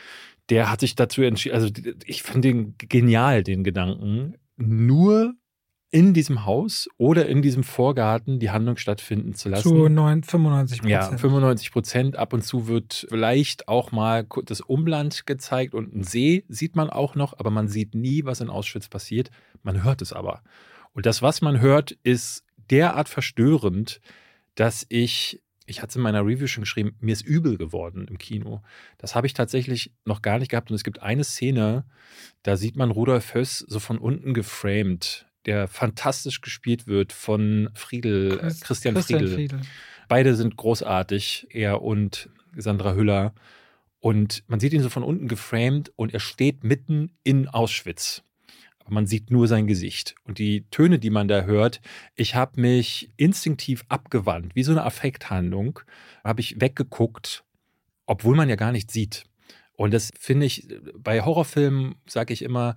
B: der hat sich dazu entschieden, also ich finde den genial, den Gedanken, nur in diesem Haus oder in diesem Vorgarten die Handlung stattfinden zu lassen.
A: Zu neun- fünfundneunzig Prozent.
B: Ja, fünfundneunzig Prozent. Ab und zu wird vielleicht auch mal das Umland gezeigt und ein See sieht man auch noch, aber man sieht nie, was in Auschwitz passiert. Man hört es aber. Und das, was man hört, ist derart verstörend, dass ich, ich hatte es in meiner Review schon geschrieben, mir ist übel geworden im Kino. Das habe ich tatsächlich noch gar nicht gehabt. Und es gibt eine Szene, da sieht man Rudolf Höss so von unten geframed, der fantastisch gespielt wird von Friedel,
A: Christ,
B: äh, Christian,
A: Christian
B: Friedel.
A: Friedel.
B: Beide sind großartig, er und Sandra Hüller. Und man sieht ihn so von unten geframed und er steht mitten in Auschwitz. Aber man sieht nur sein Gesicht. Und die Töne, die man da hört, ich habe mich instinktiv abgewandt, wie so eine Affekthandlung, habe ich weggeguckt, obwohl man ja gar nichts sieht. Und das finde ich, bei Horrorfilmen sage ich immer,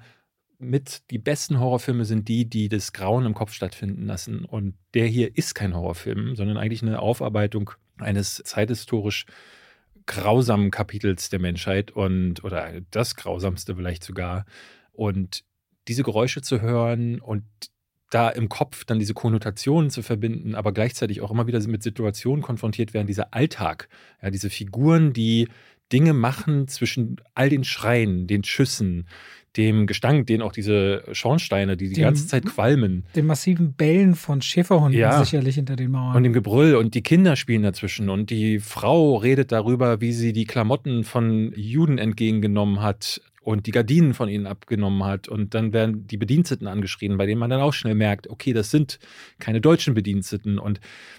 B: mit die besten Horrorfilme sind die, die das Grauen im Kopf stattfinden lassen. Und der hier ist kein Horrorfilm, sondern eigentlich eine Aufarbeitung eines zeithistorisch grausamen Kapitels der Menschheit und oder das grausamste vielleicht sogar. Und diese Geräusche zu hören und da im Kopf dann diese Konnotationen zu verbinden, aber gleichzeitig auch immer wieder mit Situationen konfrontiert werden, dieser Alltag, ja, diese Figuren, die Dinge machen zwischen all den Schreien, den Schüssen, dem Gestank, den auch diese Schornsteine, die die
A: Dem-
B: ganze Zeit qualmen.
A: Den massiven Bellen von Schäferhunden
B: Ja.
A: sicherlich hinter den Mauern.
B: Und dem Gebrüll und die Kinder spielen dazwischen und die Frau redet darüber, wie sie die Klamotten von Juden entgegengenommen hat und die Gardinen von ihnen abgenommen hat und dann werden die Bediensteten angeschrien, bei denen man dann auch schnell merkt, okay, das sind keine deutschen Bediensteten und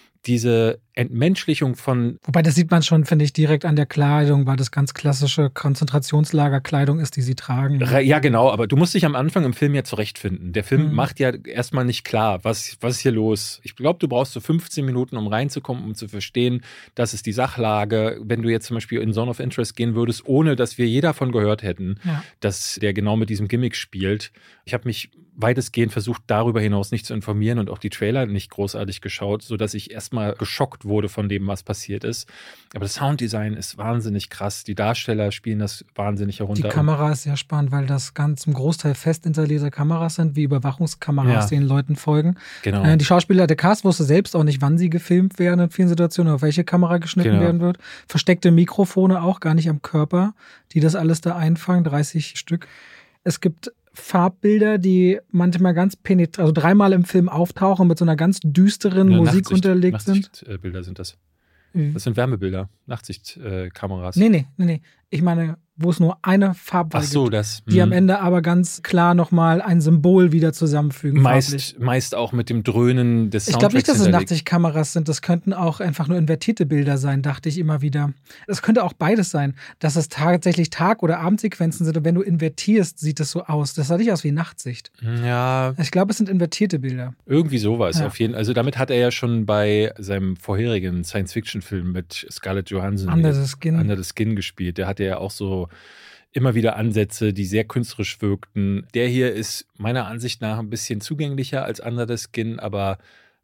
B: diese Entmenschlichung von
A: Wobei, das sieht man schon, finde ich, direkt an der Kleidung, weil das ganz klassische Konzentrationslagerkleidung ist, die sie tragen.
B: Ja, genau, aber du musst dich am Anfang im Film ja zurechtfinden. Der Film
A: Mhm.
B: macht ja erstmal nicht klar, was, was ist hier los. Ich glaube, du brauchst so fünfzehn Minuten, um reinzukommen, um zu verstehen, das ist die Sachlage. Wenn du jetzt zum Beispiel in Zone of Interest gehen würdest, ohne dass wir je davon gehört hätten,
A: Ja.
B: dass der genau mit diesem Gimmick spielt. Ich habe mich weitestgehend versucht, darüber hinaus nicht zu informieren und auch die Trailer nicht großartig geschaut, sodass ich erstmal geschockt wurde von dem, was passiert ist. Aber das Sounddesign ist wahnsinnig krass. Die Darsteller spielen das wahnsinnig herunter.
A: Die Kamera ist sehr spannend, weil das ganz im Großteil fest installierte Kameras sind, wie Überwachungskameras,
B: Ja.
A: die den Leuten folgen.
B: Genau.
A: Äh, Die Schauspieler, der Cast wusste selbst auch nicht, wann sie gefilmt werden in vielen Situationen, auf welche Kamera geschnitten
B: Genau.
A: werden wird. Versteckte Mikrofone auch gar nicht am Körper, die das alles da einfangen, dreißig Stück. Es gibt Farbbilder, die manchmal ganz penetrant, also dreimal im Film auftauchen, mit so einer ganz düsteren
B: Ja,
A: Musik
B: Nachtsicht-
A: unterlegt sind.
B: Nachtsichtbilder sind das.
A: Mhm.
B: Das sind Wärmebilder, Nachtsichtkameras.
A: Nee, nee, nee, nee. Ich meine, wo es nur eine Farbwahl
B: Ach so,
A: gibt,
B: das.
A: die am
B: hm.
A: Ende aber ganz klar nochmal ein Symbol wieder zusammenfügen. farblich.
B: Meist, meist auch mit dem Dröhnen des
A: Ich
B: Soundtracks
A: glaube nicht, dass es
B: hinterlegt.
A: Nachtsichtkameras sind. Das könnten auch einfach nur invertierte Bilder sein, dachte ich immer wieder. Es könnte auch beides sein, dass es tatsächlich Tag- oder Abendsequenzen sind. Und wenn du invertierst, sieht es so aus. Das sah nicht aus wie Nachtsicht.
B: Ja,
A: Ich glaube, es sind invertierte Bilder.
B: irgendwie sowas.
A: Ja.
B: Auf jeden, also damit hat er ja schon bei seinem vorherigen Science-Fiction-Film mit Scarlett Johansson
A: Under the Skin.
B: Under the Skin gespielt. Der hatte ja auch so immer wieder Ansätze, die sehr künstlerisch wirkten. Der hier ist meiner Ansicht nach ein bisschen zugänglicher als Under the Skin, aber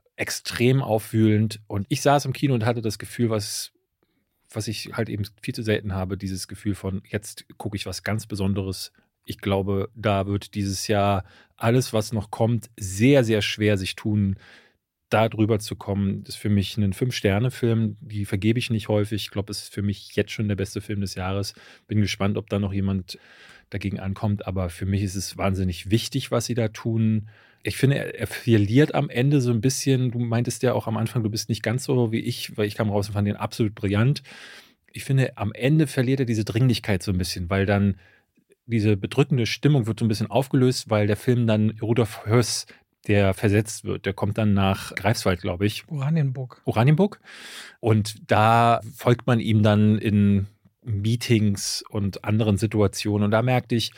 B: extrem aufwühlend. Und ich saß im Kino und hatte das Gefühl, was, was ich halt eben viel zu selten habe, dieses Gefühl von, jetzt gucke ich was ganz Besonderes. Ich glaube, da wird dieses Jahr alles, was noch kommt, sehr, sehr schwer sich tun, da drüber zu kommen. Das ist für mich ein Fünf-Sterne-Film, die vergebe ich nicht häufig. Ich glaube, es ist für mich jetzt schon der beste Film des Jahres. Bin gespannt, ob da noch jemand dagegen ankommt, aber für mich ist es wahnsinnig wichtig, was sie da tun. Ich finde, er, er verliert am Ende so ein bisschen, du meintest ja auch am Anfang, du bist nicht ganz so wie ich, weil ich kam raus und fand den absolut brillant. Ich finde, am Ende verliert er diese Dringlichkeit so ein bisschen, weil dann diese bedrückende Stimmung wird so ein bisschen aufgelöst, weil der Film dann Rudolf Höss, der versetzt wird, der kommt dann nach Greifswald, glaube ich.
A: Oranienburg.
B: Oranienburg. Und da folgt man ihm dann in Meetings und anderen Situationen. Und da merkte ich,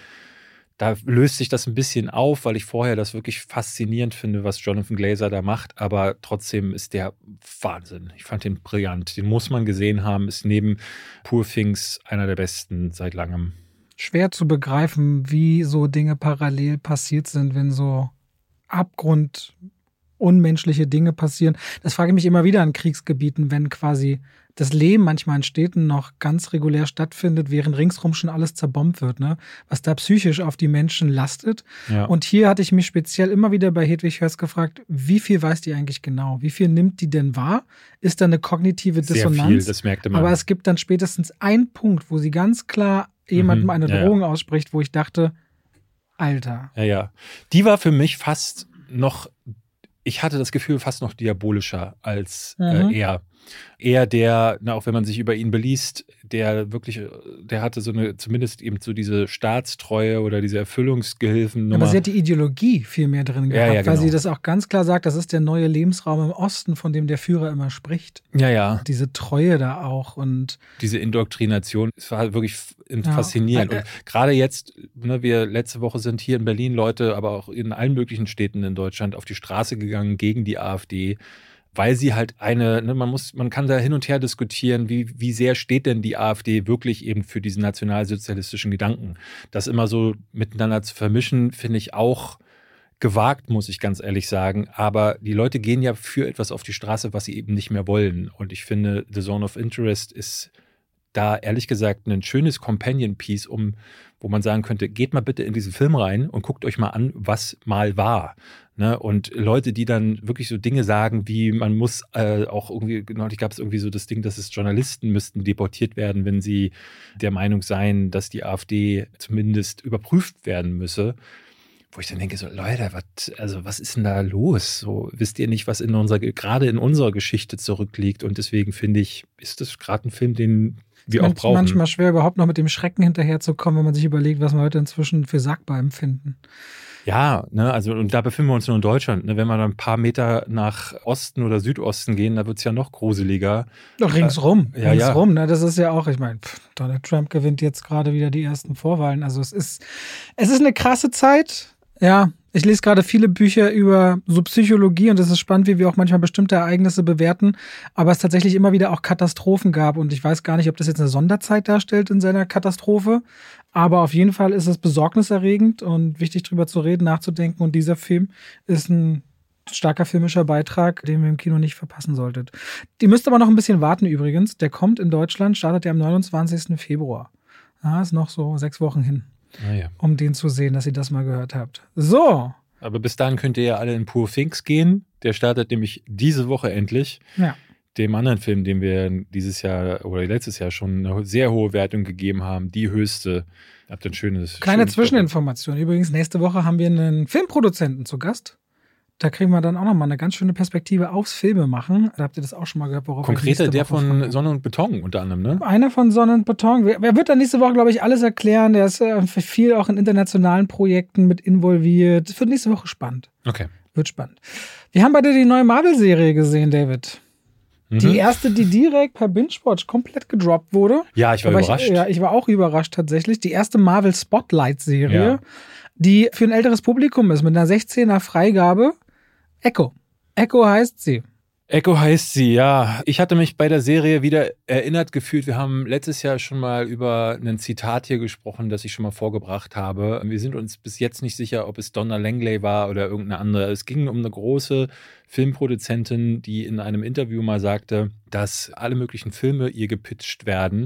B: da löst sich das ein bisschen auf, weil ich vorher das wirklich faszinierend finde, was Jonathan Glazer da macht. Aber trotzdem ist der Wahnsinn. Ich fand den brillant. Den muss man gesehen haben. Ist neben Poor Things einer der besten seit langem.
A: Schwer zu begreifen, wie so Dinge parallel passiert sind, wenn so Abgrund unmenschliche Dinge passieren. Das frage ich mich immer wieder an Kriegsgebieten, wenn quasi das Leben manchmal in Städten noch ganz regulär stattfindet, während ringsrum schon alles zerbombt wird, ne? Was da psychisch auf die Menschen lastet.
B: Ja.
A: Und hier hatte ich mich speziell immer wieder bei Hedwig Höss gefragt, wie viel weiß die eigentlich genau? Wie viel nimmt die denn wahr? Ist da eine kognitive
B: Sehr
A: Dissonanz?
B: viel, das merkte man.
A: Aber es gibt dann spätestens einen Punkt, wo sie ganz klar jemandem
B: Mhm,
A: eine
B: ja,
A: Drohung ausspricht, wo ich dachte, Alter.
B: Ja, ja. Die war für mich fast noch, ich hatte das Gefühl, fast noch diabolischer als
A: Mhm.
B: äh, er. Er, der, na, auch wenn man sich über ihn beliest, der wirklich, der hatte so eine, zumindest eben so diese Staatstreue oder diese Erfüllungsgehilfen.
A: Aber sie hat die Ideologie viel mehr drin
B: Ja,
A: gehabt,
B: ja,
A: weil
B: genau.
A: sie das auch ganz klar sagt, das ist der neue Lebensraum im Osten, von dem der Führer immer spricht.
B: Ja, ja.
A: Diese Treue da auch und
B: Diese Indoktrination, es war halt wirklich f-
A: Ja.
B: faszinierend.
A: Ä-
B: Und gerade jetzt, ne, wir letzte Woche sind hier in Berlin Leute, aber auch in allen möglichen Städten in Deutschland auf die Straße gegangen gegen die AfD, weil sie halt eine, ne, man muss, man kann da hin und her diskutieren, wie, wie sehr steht denn die AfD wirklich eben für diesen nationalsozialistischen Gedanken. Das immer so miteinander zu vermischen, finde ich auch gewagt, muss ich ganz ehrlich sagen. Aber die Leute gehen ja für etwas auf die Straße, was sie eben nicht mehr wollen. Und ich finde, The Zone of Interest ist da ehrlich gesagt ein schönes Companion-Piece, um, wo man sagen könnte, geht mal bitte in diesen Film rein und guckt euch mal an, was mal war. Ne? Und Leute, die dann wirklich so Dinge sagen, wie man muss äh, auch irgendwie, neulich gab es irgendwie so das Ding, dass es Journalisten müssten deportiert werden, wenn sie der Meinung seien, dass die AfD zumindest überprüft werden müsse. Wo ich dann denke, so Leute, was, also was ist denn da los? So, wisst ihr nicht, was in unserer, gerade in unserer Geschichte zurückliegt? Und deswegen finde ich, ist das gerade ein Film, den wir auch brauchen.
A: Manchmal schwer, überhaupt noch mit dem Schrecken hinterherzukommen, wenn man sich überlegt, was wir heute inzwischen für sagbar empfinden.
B: Ja, ne, also und da befinden wir uns nur in Deutschland. Ne? Wenn wir dann ein paar Meter nach Osten oder Südosten gehen, da wird es ja noch gruseliger.
A: Doch, ringsrum,
B: äh, ja,
A: ringsrum.
B: Ja.
A: Ne? Das ist ja auch, ich meine, Donald Trump gewinnt jetzt gerade wieder die ersten Vorwahlen. Also es ist, es ist eine krasse Zeit. Ja, ich lese gerade viele Bücher über so Psychologie und es ist spannend, wie wir auch manchmal bestimmte Ereignisse bewerten, aber es tatsächlich immer wieder auch Katastrophen gab und ich weiß gar nicht, ob das jetzt eine Sonderzeit darstellt in seiner Katastrophe, aber auf jeden Fall ist es besorgniserregend und wichtig drüber zu reden, nachzudenken und dieser Film ist ein starker filmischer Beitrag, den wir im Kino nicht verpassen solltet. Die müsst aber noch ein bisschen warten übrigens, der kommt in Deutschland, startet ja am neunundzwanzigsten Februar. Ja, ist noch so sechs Wochen hin.
B: Ah, ja.
A: Um den zu sehen, dass ihr das mal gehört habt. So.
B: Aber bis dahin könnt ihr ja alle in Poor Things gehen. Der startet nämlich diese Woche endlich.
A: Ja.
B: Dem anderen Film, dem wir dieses Jahr oder letztes Jahr schon eine sehr hohe Wertung gegeben haben, die höchste. Habt ein schönes.
A: Kleine
B: schönes
A: Zwischeninformation. Übrigens, nächste Woche haben wir einen Filmproduzenten zu Gast. Da kriegen wir dann auch nochmal eine ganz schöne Perspektive aufs Filme machen. Da habt ihr das auch schon mal gehört, worauf
B: Konkreter der von Sonne und Beton unter anderem, ne?
A: Einer von Sonne und Beton. Er wird dann nächste Woche, glaube ich, alles erklären. Der ist äh, viel auch in internationalen Projekten mit involviert. Das wird nächste Woche spannend.
B: Okay.
A: Wird spannend. Wir haben beide die neue Marvel-Serie gesehen, David. Mhm. Die erste, die direkt per Binge-Watch komplett gedroppt wurde.
B: Ja, ich war
A: Aber
B: überrascht.
A: Ich, ja, ich war auch überrascht tatsächlich. Die erste Marvel-Spotlight-Serie, ja. die für ein älteres Publikum ist, mit einer sechzehner Freigabe. Echo. Echo heißt sie.
B: Echo heißt sie, ja. Ich hatte mich bei der Serie wieder erinnert gefühlt. Wir haben letztes Jahr schon mal über ein Zitat hier gesprochen, das ich schon mal vorgebracht habe. Wir sind uns bis jetzt nicht sicher, ob es Donna Langley war oder irgendeine andere. Es ging um eine große Filmproduzentin, die in einem Interview mal sagte, dass alle möglichen Filme ihr gepitcht werden.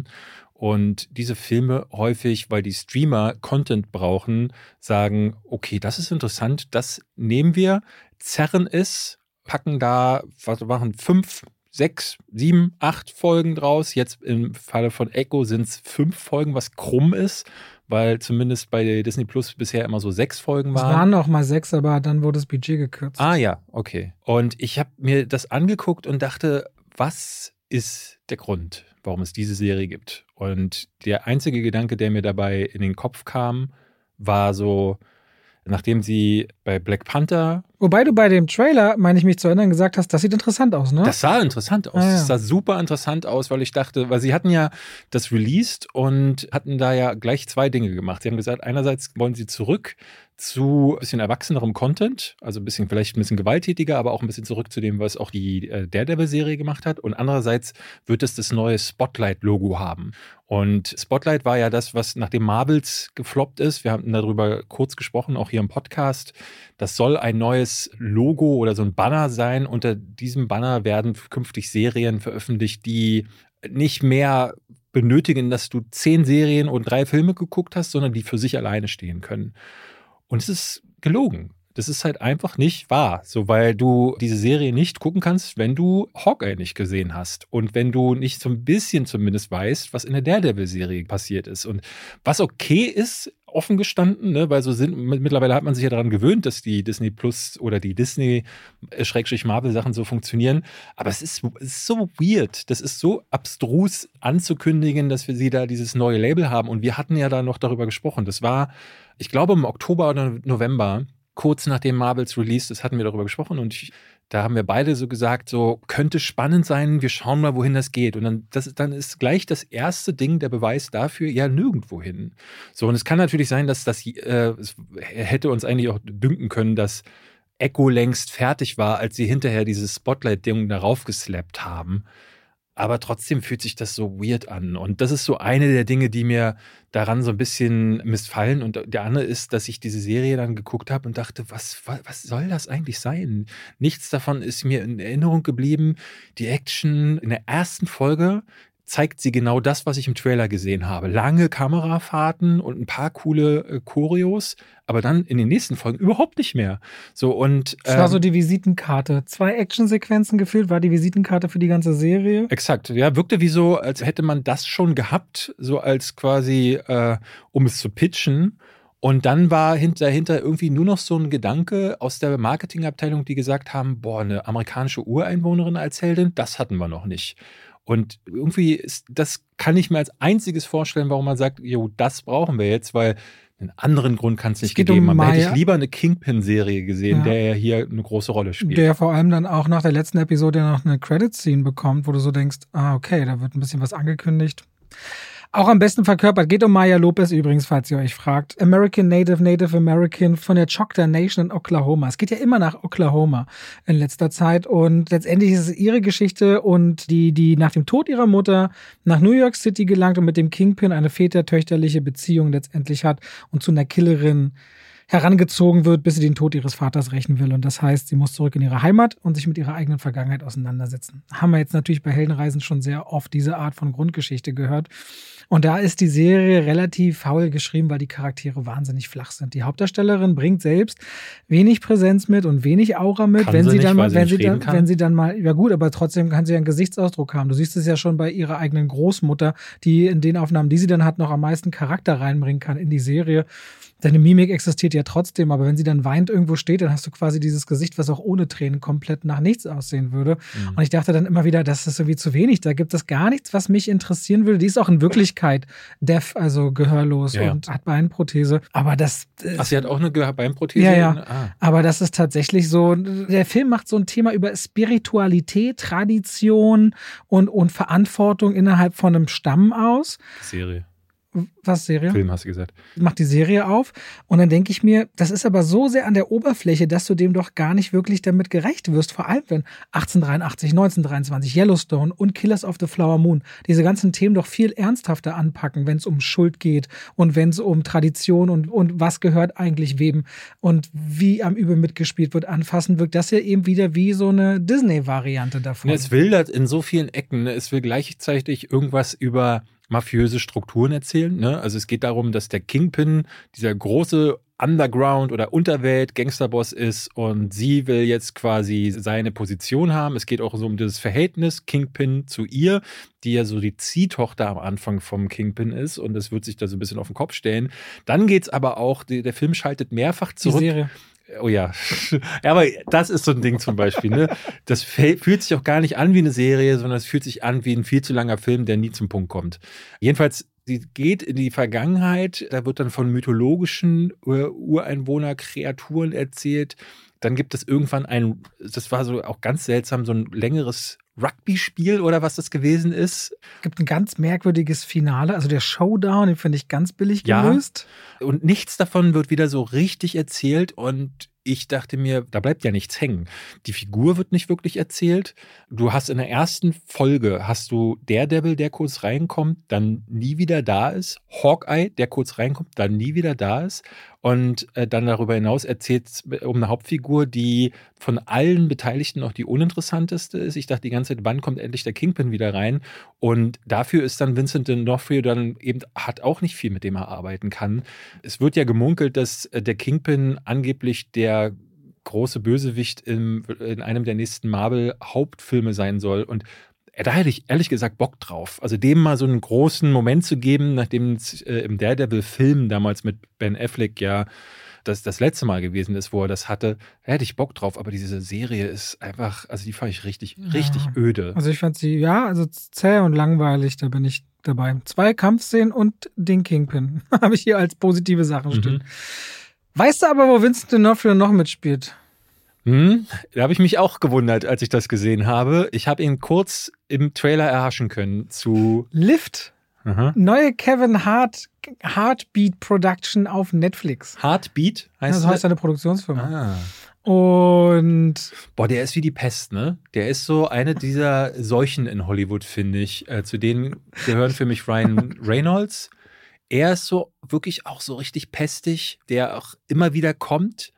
B: Und diese Filme häufig, weil die Streamer Content brauchen, sagen, okay, das ist interessant, das nehmen wir, zerren es, packen da, was machen, fünf, sechs, sieben, acht Folgen draus. Jetzt im Falle von Echo sind es fünf Folgen, was krumm ist, weil zumindest bei Disney Plus bisher immer so sechs Folgen waren.
A: Es waren auch mal sechs, aber dann wurde das Budget gekürzt.
B: Ah ja, okay. Und ich habe mir das angeguckt und dachte, was ist der Grund, warum es diese Serie gibt? Und der einzige Gedanke, der mir dabei in den Kopf kam, war so, nachdem sie bei Black Panther...
A: Wobei du bei dem Trailer, meine ich mich zu erinnern, gesagt hast, das sieht interessant aus, ne?
B: Das sah interessant aus.
A: Ah, ja.
B: Das sah super interessant aus, weil ich dachte, weil sie hatten ja das released und hatten da ja gleich zwei Dinge gemacht. Sie haben gesagt, einerseits wollen sie zurück zu ein bisschen erwachsenerem Content, also ein bisschen vielleicht ein bisschen gewalttätiger, aber auch ein bisschen zurück zu dem, was auch die äh, Daredevil-Serie gemacht hat. Und andererseits wird es das neue Spotlight-Logo haben. Und Spotlight war ja das, was nach dem Marvels gefloppt ist. Wir haben darüber kurz gesprochen, auch hier im Podcast. Das soll ein neues Logo oder so ein Banner sein. Unter diesem Banner werden künftig Serien veröffentlicht, die nicht mehr benötigen, dass du zehn Serien und drei Filme geguckt hast, sondern die für sich alleine stehen können. Und es ist gelogen. Das ist halt einfach nicht wahr. So, weil du diese Serie nicht gucken kannst, wenn du Hawkeye nicht gesehen hast. Und wenn du nicht so ein bisschen zumindest weißt, was in der Daredevil-Serie passiert ist. Und was okay ist, offen gestanden, ne? Weil so sind, mittlerweile hat man sich ja daran gewöhnt, dass die Disney Plus oder die Disney-Marvel-Sachen so funktionieren. Aber es ist, es ist so weird. Das ist so abstrus anzukündigen, dass wir sie da dieses neue Label haben. Und wir hatten ja da noch darüber gesprochen. Das war, ich glaube, im Oktober oder November, kurz nachdem Marvels Release, das hatten wir darüber gesprochen und ich, da haben wir beide so gesagt, so könnte spannend sein, wir schauen mal, wohin das geht. Und dann, das, dann ist gleich das erste Ding der Beweis dafür, ja, nirgendwo hin. So, und es kann natürlich sein, dass das, äh, es hätte uns eigentlich auch dünken können, dass Echo längst fertig war, als sie hinterher dieses Spotlight-Ding darauf geslappt haben. Aber trotzdem fühlt sich das so weird an. Und das ist so eine der Dinge, die mir daran so ein bisschen missfallen. Und der andere ist, dass ich diese Serie dann geguckt habe und dachte, was, was, was soll das eigentlich sein? Nichts davon ist mir in Erinnerung geblieben. Die Action in der ersten Folge, zeigt sie genau das, was ich im Trailer gesehen habe. Lange Kamerafahrten und ein paar coole äh, Choreos, aber dann in den nächsten Folgen überhaupt nicht mehr. So und
A: Das war
B: ähm,
A: so die Visitenkarte. Zwei Actionsequenzen gefühlt, war die Visitenkarte für die ganze Serie.
B: Exakt, ja, wirkte wie so, als hätte man das schon gehabt, so als quasi, äh, um es zu pitchen. Und dann war dahinter irgendwie nur noch so ein Gedanke aus der Marketingabteilung, die gesagt haben, boah, eine amerikanische Ureinwohnerin als Heldin, das hatten wir noch nicht. Und irgendwie ist, das kann ich mir als einziges vorstellen, warum man sagt, jo, das brauchen wir jetzt, weil einen anderen Grund kann es nicht gegeben haben. Um hätte ich lieber eine Kingpin-Serie gesehen, ja. der ja hier eine große Rolle spielt.
A: Der vor allem dann auch nach der letzten Episode noch eine Credit-Scene bekommt, wo du so denkst, ah, okay, da wird ein bisschen was angekündigt. Auch am besten verkörpert, geht um Maya Lopez übrigens, falls ihr euch fragt. American Native, Native American von der Choctaw Nation in Oklahoma. Es geht ja immer nach Oklahoma in letzter Zeit und letztendlich ist es ihre Geschichte und die, die nach dem Tod ihrer Mutter nach New York City gelangt und mit dem Kingpin eine vätertöchterliche Beziehung letztendlich hat und zu einer Killerin herangezogen wird, bis sie den Tod ihres Vaters rächen will. Und das heißt, sie muss zurück in ihre Heimat und sich mit ihrer eigenen Vergangenheit auseinandersetzen. Haben wir jetzt natürlich bei Heldenreisen schon sehr oft diese Art von Grundgeschichte gehört. Und da ist die Serie relativ faul geschrieben, weil die Charaktere wahnsinnig flach sind. Die Hauptdarstellerin bringt selbst wenig Präsenz mit und wenig Aura mit.
B: Kann
A: wenn
B: sie,
A: sie
B: nicht,
A: dann mal,
B: sie
A: wenn sie dann,
B: kann.
A: wenn sie dann mal, ja gut, aber trotzdem kann sie ja einen Gesichtsausdruck haben. Du siehst es ja schon bei ihrer eigenen Großmutter, die in den Aufnahmen, die sie dann hat, noch am meisten Charakter reinbringen kann in die Serie. Deine Mimik existiert ja trotzdem, aber wenn sie dann weint irgendwo steht, dann hast du quasi dieses Gesicht, was auch ohne Tränen komplett nach nichts aussehen würde. Mhm. Und ich dachte dann immer wieder, das ist irgendwie zu wenig. Da gibt es gar nichts, was mich interessieren würde. Die ist auch in Wirklichkeit deaf, also gehörlos ja, und ja. hat Beinprothese. Aber das.
B: Ach, sie hat auch eine Beinprothese?
A: Ja, ja. Ah. Aber das ist tatsächlich so. Der Film macht so ein Thema über Spiritualität, Tradition und, und Verantwortung innerhalb von einem Stamm aus.
B: Serie.
A: Was, Serie?
B: Film, hast du gesagt.
A: Macht die Serie auf und dann denke ich mir, das ist aber so sehr an der Oberfläche, dass du dem doch gar nicht wirklich damit gerecht wirst. Vor allem, wenn achtzehnhundertdreiundachtzig, neunzehnhundertdreiundzwanzig, Yellowstone und Killers of the Flower Moon diese ganzen Themen doch viel ernsthafter anpacken, wenn es um Schuld geht und wenn es um Tradition und, und was gehört eigentlich wem und wie am Übel mitgespielt wird, anfassen, wirkt das ja eben wieder wie so eine Disney-Variante davon.
B: Es will das in so vielen Ecken. Es will gleichzeitig irgendwas über mafiöse Strukturen erzählen. Ne? Also es geht darum, dass der Kingpin dieser große Underground- oder Unterwelt-Gangsterboss ist und sie will jetzt quasi seine Position haben. Es geht auch so um dieses Verhältnis Kingpin zu ihr, die ja so die Ziehtochter am Anfang vom Kingpin ist und das wird sich da so ein bisschen auf den Kopf stellen. Dann geht es aber auch, die, der Film schaltet mehrfach zurück.
A: Die Serie.
B: Oh ja. Ja, aber das ist so ein Ding zum Beispiel. Ne? Das fühlt sich auch gar nicht an wie eine Serie, sondern es fühlt sich an wie ein viel zu langer Film, der nie zum Punkt kommt. Jedenfalls, sie geht in die Vergangenheit, da wird dann von mythologischen Ureinwohner-Kreaturen erzählt. Dann gibt es irgendwann ein, das war so auch ganz seltsam, so ein längeres Rugby-Spiel oder was das gewesen ist.
A: Es gibt ein ganz merkwürdiges Finale, also der Showdown, den finde ich ganz billig gelöst.
B: Ja, und nichts davon wird wieder so richtig erzählt und ich dachte mir, da bleibt ja nichts hängen. Die Figur wird nicht wirklich erzählt. Du hast in der ersten Folge, hast du Daredevil, der kurz reinkommt, dann nie wieder da ist. Hawkeye, der kurz reinkommt, dann nie wieder da ist. Und äh, dann darüber hinaus erzählt es um eine Hauptfigur, die von allen Beteiligten auch die uninteressanteste ist. Ich dachte die ganze Zeit, wann kommt endlich der Kingpin wieder rein? Und dafür ist dann Vincent D'Onofrio dann eben, hat auch nicht viel, mit dem er arbeiten kann. Es wird ja gemunkelt, dass äh, der Kingpin angeblich der große Bösewicht in, in einem der nächsten Marvel-Hauptfilme sein soll. Und da hätte ich ehrlich gesagt Bock drauf. Also dem mal so einen großen Moment zu geben, nachdem es äh, im Daredevil-Film damals mit Ben Affleck ja das, das letzte Mal gewesen ist, wo er das hatte, da hätte ich Bock drauf. Aber diese Serie ist einfach, also die fand ich richtig, ja. richtig öde.
A: Also ich fand sie, ja, also zäh und langweilig, da bin ich dabei. Zwei Kampfszenen und den Kingpin habe ich hier als positive Sachen stehen. Mhm. Weißt du aber, wo Vincent D'Onofrio noch mitspielt?
B: Hm, da habe ich mich auch gewundert, als ich das gesehen habe. Ich habe ihn kurz im Trailer erhaschen können zu
A: Lift. Aha. Neue Kevin Hart Heartbeat Production auf Netflix.
B: Heartbeat heißt das?
A: Das heißt eine Produktionsfirma.
B: Ah.
A: Und
B: boah, der ist wie die Pest, ne? Der ist so eine dieser Seuchen in Hollywood, finde ich. Äh, zu denen gehören für mich Ryan Reynolds. Er ist so wirklich auch so richtig pestig, der auch immer wieder kommt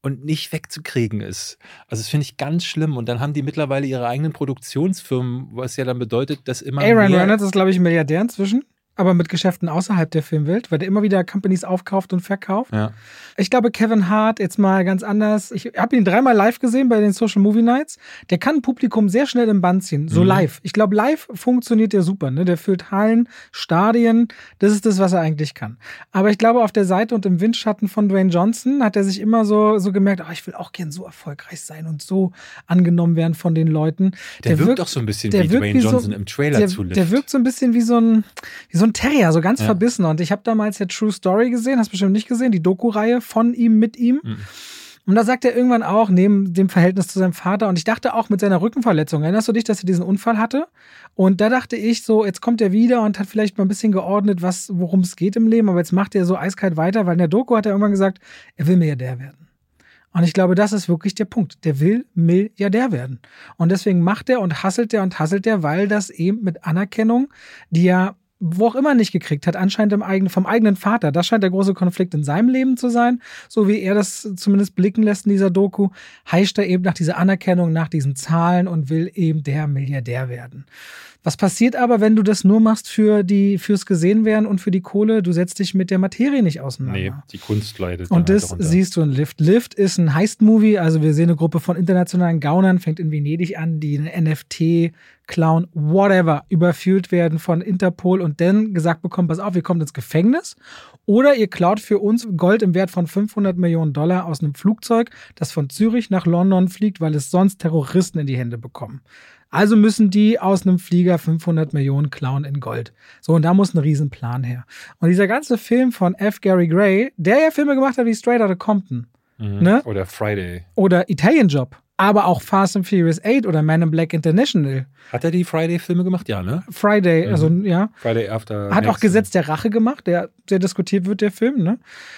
B: und nicht wegzukriegen ist. Also das finde ich ganz schlimm. Und dann haben die mittlerweile ihre eigenen Produktionsfirmen, was ja dann bedeutet, dass immer
A: Aaron
B: mehr...
A: Reynolds ist, glaube ich, Milliardär inzwischen. Aber mit Geschäften außerhalb der Filmwelt, weil der immer wieder Companies aufkauft und verkauft.
B: Ja.
A: Ich glaube, Kevin Hart, jetzt mal ganz anders. Ich habe ihn dreimal live gesehen bei den Social Movie Nights. Der kann ein Publikum sehr schnell im Bann ziehen. So mhm. live. Ich glaube, live funktioniert der super. Ne? Der füllt Hallen, Stadien. Das ist das, was er eigentlich kann. Aber ich glaube, auf der Seite und im Windschatten von Dwayne Johnson hat er sich immer so, so gemerkt, oh, ich will auch gern so erfolgreich sein und so angenommen werden von den Leuten.
B: Der, der wirkt, wirkt auch so ein bisschen wie Dwayne Johnson so, im Trailer
A: der,
B: zu Lift.
A: Der wirkt so ein bisschen wie so ein, wie so ein Terrier, so ganz ja. verbissen. Und ich habe damals ja True Story gesehen, hast du bestimmt nicht gesehen, die Doku-Reihe von ihm, mit ihm. Mhm. Und da sagt er irgendwann auch, neben dem Verhältnis zu seinem Vater, und ich dachte auch mit seiner Rückenverletzung, erinnerst du dich, dass er diesen Unfall hatte? Und da dachte ich so, jetzt kommt er wieder und hat vielleicht mal ein bisschen geordnet, was, worum es geht im Leben, aber jetzt macht er so eiskalt weiter, weil in der Doku hat er irgendwann gesagt, er will Milliardär werden. Und ich glaube, das ist wirklich der Punkt. Der will Milliardär werden. Und deswegen macht er und hasselt er und hasselt er, weil das eben mit Anerkennung, die er wo auch immer nicht gekriegt hat, anscheinend im eigenen, vom eigenen Vater. Das scheint der große Konflikt in seinem Leben zu sein, so wie er das zumindest blicken lässt in dieser Doku, heischt er eben nach dieser Anerkennung, nach diesen Zahlen und will eben der Milliardär werden. Was passiert aber, wenn du das nur machst für die, fürs Gesehenwerden und für die Kohle? Du setzt dich mit der Materie nicht auseinander.
B: Nee, die Kunst leidet.
A: Und das halt siehst du in Lift. Lift ist ein Heist-Movie, also wir sehen eine Gruppe von internationalen Gaunern, fängt in Venedig an, die eine N F T, Clown, whatever, überführt werden von Interpol und dann gesagt bekommen, pass auf, ihr kommt ins Gefängnis oder ihr klaut für uns Gold im Wert von fünfhundert Millionen Dollar aus einem Flugzeug, das von Zürich nach London fliegt, weil es sonst Terroristen in die Hände bekommen. Also müssen die aus einem Flieger fünfhundert Millionen klauen in Gold. So, und da muss ein Riesenplan her. Und dieser ganze Film von F. Gary Gray, der ja Filme gemacht hat wie Straight Outta Compton.
B: Mhm.
A: Ne?
B: Oder Friday.
A: Oder Italian Job. Aber auch Fast and Furious eight oder Man in Black International.
B: Hat er die Friday-Filme gemacht? Ja, ne?
A: Friday, mhm. also ja.
B: Friday After.
A: Hat auch Gesetz der Rache gemacht, der sehr diskutiert wird, der Film, ne?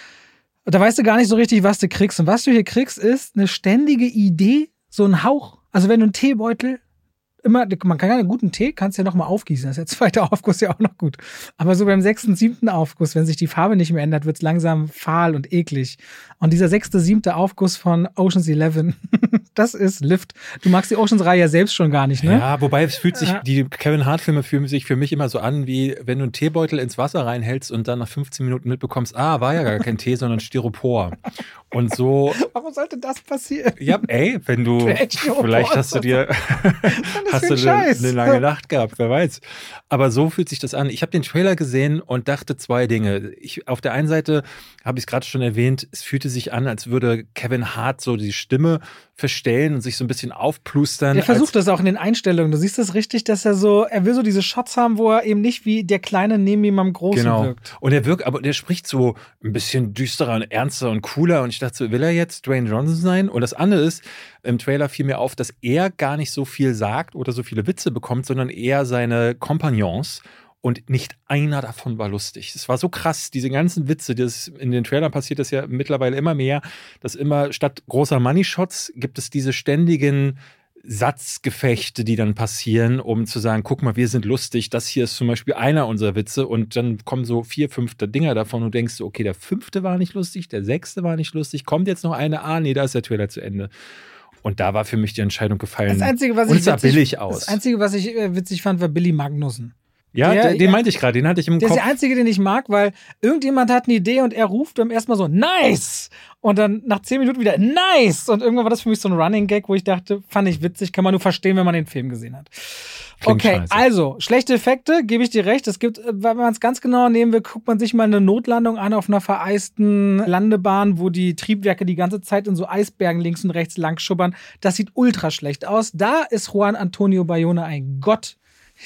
A: Und da weißt du gar nicht so richtig, was du kriegst. Und was du hier kriegst, ist eine ständige Idee, so ein Hauch. Also wenn du einen Teebeutel immer, man kann ja einen guten Tee, kannst ja noch mal aufgießen. Das ist der zweite Aufguss ja auch noch gut. Aber so beim sechsten, siebten Aufguss, wenn sich die Farbe nicht mehr ändert, wird es langsam fahl und eklig. Und dieser sechste, siebte Aufguss von Ocean's Eleven, das ist Lift. Du magst die Oceans-Reihe ja selbst schon gar nicht, ne?
B: Ja, wobei es fühlt sich, die Kevin Hart-Filme fühlen sich für mich immer so an, wie wenn du einen Teebeutel ins Wasser reinhältst und dann nach fünfzehn Minuten mitbekommst, ah, war ja gar kein Tee, sondern Styropor. Und so.
A: Warum sollte das passieren?
B: Ja, ey, wenn du, vielleicht hast du dir, hast du eine, eine lange Nacht gehabt, wer weiß. Aber so fühlt sich das an. Ich habe den Trailer gesehen und dachte zwei Dinge. Ich, auf der einen Seite habe ich es gerade schon erwähnt, es fühlte sich an, als würde Kevin Hart so die Stimme verstellen und sich so ein bisschen aufplustern.
A: Er versucht das auch in den Einstellungen. Du siehst das richtig, dass er so, er will so diese Shots haben, wo er eben nicht wie der Kleine neben ihm am Großen
B: genau.
A: wirkt.
B: Und er wirkt, aber der spricht so ein bisschen düsterer und ernster und cooler. Und ich dachte so, will er jetzt Dwayne Johnson sein? Und das andere ist, im Trailer fiel mir auf, dass er gar nicht so viel sagt oder so viele Witze bekommt, sondern eher seine Kompagnons. Und nicht einer davon war lustig. Es war so krass, diese ganzen Witze, das in den Trailern passiert das ja mittlerweile immer mehr, dass immer statt großer Money-Shots gibt es diese ständigen Satzgefechte, die dann passieren, um zu sagen, guck mal, wir sind lustig, das hier ist zum Beispiel einer unserer Witze und dann kommen so vier, fünfte Dinger davon und du denkst, okay, der fünfte war nicht lustig, der sechste war nicht lustig, kommt jetzt noch eine, ah nee, da ist der Trailer zu Ende. Und da war für mich die Entscheidung gefallen.
A: Das Einzige, was
B: und
A: ich
B: es sah
A: witzig,
B: billig aus.
A: Das Einzige, was ich witzig fand, war Billy Magnussen.
B: Ja,
A: der,
B: den ja, meinte ich gerade, den hatte ich im
A: der
B: Kopf.
A: Der ist der Einzige, den ich mag, weil irgendjemand hat eine Idee und er ruft beim ersten Mal so, nice! Und dann nach zehn Minuten wieder, nice! Und irgendwann war das für mich so ein Running Gag, wo ich dachte, fand ich witzig, kann man nur verstehen, wenn man den Film gesehen hat. Klingt okay, scheiße. Also, schlechte Effekte, gebe ich dir recht. Es gibt, wenn man es ganz genau nehmen will, guckt man sich mal eine Notlandung an auf einer vereisten Landebahn, wo die Triebwerke die ganze Zeit in so Eisbergen links und rechts lang schubbern. Das sieht ultra schlecht aus. Da ist Juan Antonio Bayona ein Gott.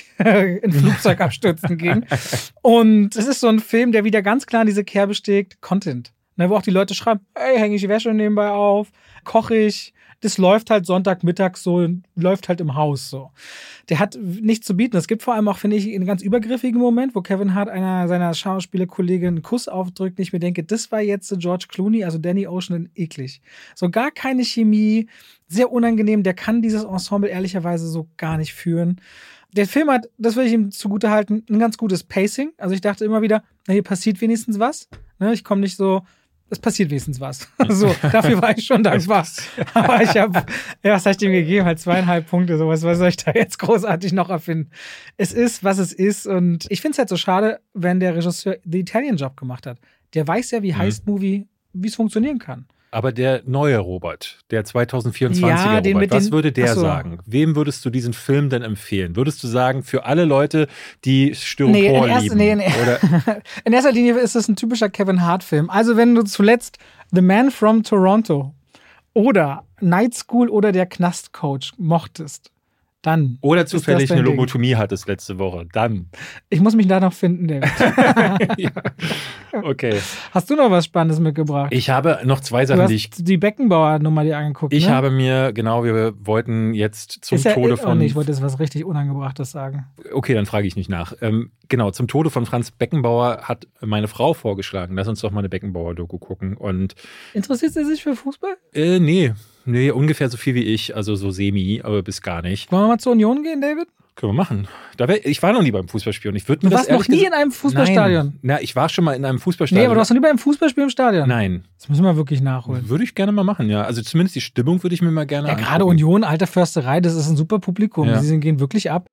A: in Flugzeugabstürzen ging. Und es ist so ein Film, der wieder ganz klar in diese Kerbe steckt, Content. Ne, wo auch die Leute schreiben, hey, hänge ich die Wäsche nebenbei auf, koche ich. Das läuft halt Sonntagmittag so, läuft halt im Haus so. Der hat nichts zu bieten. Es gibt vor allem auch, finde ich, einen ganz übergriffigen Moment, wo Kevin Hart einer seiner Schauspielerkollegin einen Kuss aufdrückt. Und ich mir denke, das war jetzt George Clooney, also Danny Ocean, eklig. So gar keine Chemie, sehr unangenehm. Der kann dieses Ensemble ehrlicherweise so gar nicht führen. Der Film hat, das will ich ihm zugutehalten, ein ganz gutes Pacing. Also ich dachte immer wieder, na, hier passiert wenigstens was. Ne, ich komme nicht so es passiert wenigstens was. So, dafür war ich schon dankbar. Aber ich habe, ja, was habe ich dem gegeben? Halt zweieinhalb Punkte, sowas. Was soll ich da jetzt großartig noch erfinden? Es ist, was es ist. Und ich finde es halt so schade, wenn der Regisseur The Italian Job gemacht hat. Der weiß ja, wie Heist-Movie, wie es funktionieren kann.
B: Aber der neue Robert, der zwanzig vierundzwanziger ja, den Robert, was den, würde der achso. sagen? Wem würdest du diesen Film denn empfehlen? Würdest du sagen, für alle Leute, die Styropor nee, in erster, lieben? Nee, nee. Oder?
A: In erster Linie ist es ein typischer Kevin Hart-Film. Also wenn du zuletzt The Man from Toronto oder Night School oder der Knastcoach mochtest, dann.
B: Oder zufällig eine Lobotomie hattest letzte Woche. Dann.
A: Ich muss mich da noch finden, David.
B: Ja. Okay.
A: Hast du noch was Spannendes mitgebracht?
B: Ich habe noch zwei Sachen,
A: du hast
B: die ich.
A: Die Beckenbauer-Nummer dir angeguckt.
B: Ich
A: ne?
B: habe mir, genau, wir wollten jetzt zum
A: Ist ja,
B: Tode
A: oh,
B: von.
A: Nee, ich wollte jetzt was richtig Unangebrachtes sagen.
B: Okay, dann frage ich nicht nach. Ähm, genau, zum Tode von Franz Beckenbauer hat meine Frau vorgeschlagen. Lass uns doch mal eine Beckenbauer-Doku gucken. Und
A: interessiert sie sich für Fußball?
B: Äh, nee. Nee, ungefähr so viel wie ich, also so semi, aber bis gar nicht.
A: Wollen wir mal zur Union gehen, David?
B: Können wir machen. Da wär, ich war noch nie beim Fußballspiel und ich würde mir
A: du
B: das
A: warst noch nie
B: gesagt,
A: in einem Fußballstadion?
B: Nein. Na, ich war schon mal in einem Fußballstadion.
A: Nee, aber du warst noch nie bei einem Fußballspiel im Stadion?
B: Nein.
A: Das müssen wir wirklich nachholen.
B: Würde ich gerne mal machen, ja. Also zumindest die Stimmung würde ich mir mal gerne
A: ja,
B: angucken.
A: Gerade Union, Alter Försterei, das ist ein super Publikum. Ja. Die gehen wirklich ab.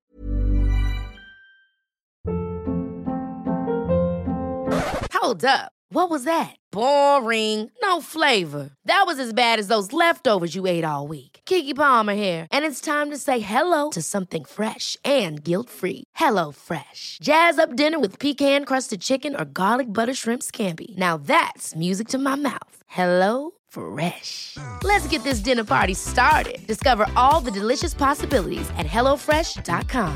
C: Hold up. What was that? Boring. No flavor. That was as bad as those leftovers you ate all week. Keke Palmer here. And it's time to say hello to something fresh and guilt-free. Hello Fresh. Jazz up dinner with pecan-crusted chicken or garlic butter shrimp scampi. Now that's music to my mouth. Hello Fresh. Let's get this dinner party started. Discover all the delicious possibilities at hello fresh dot com.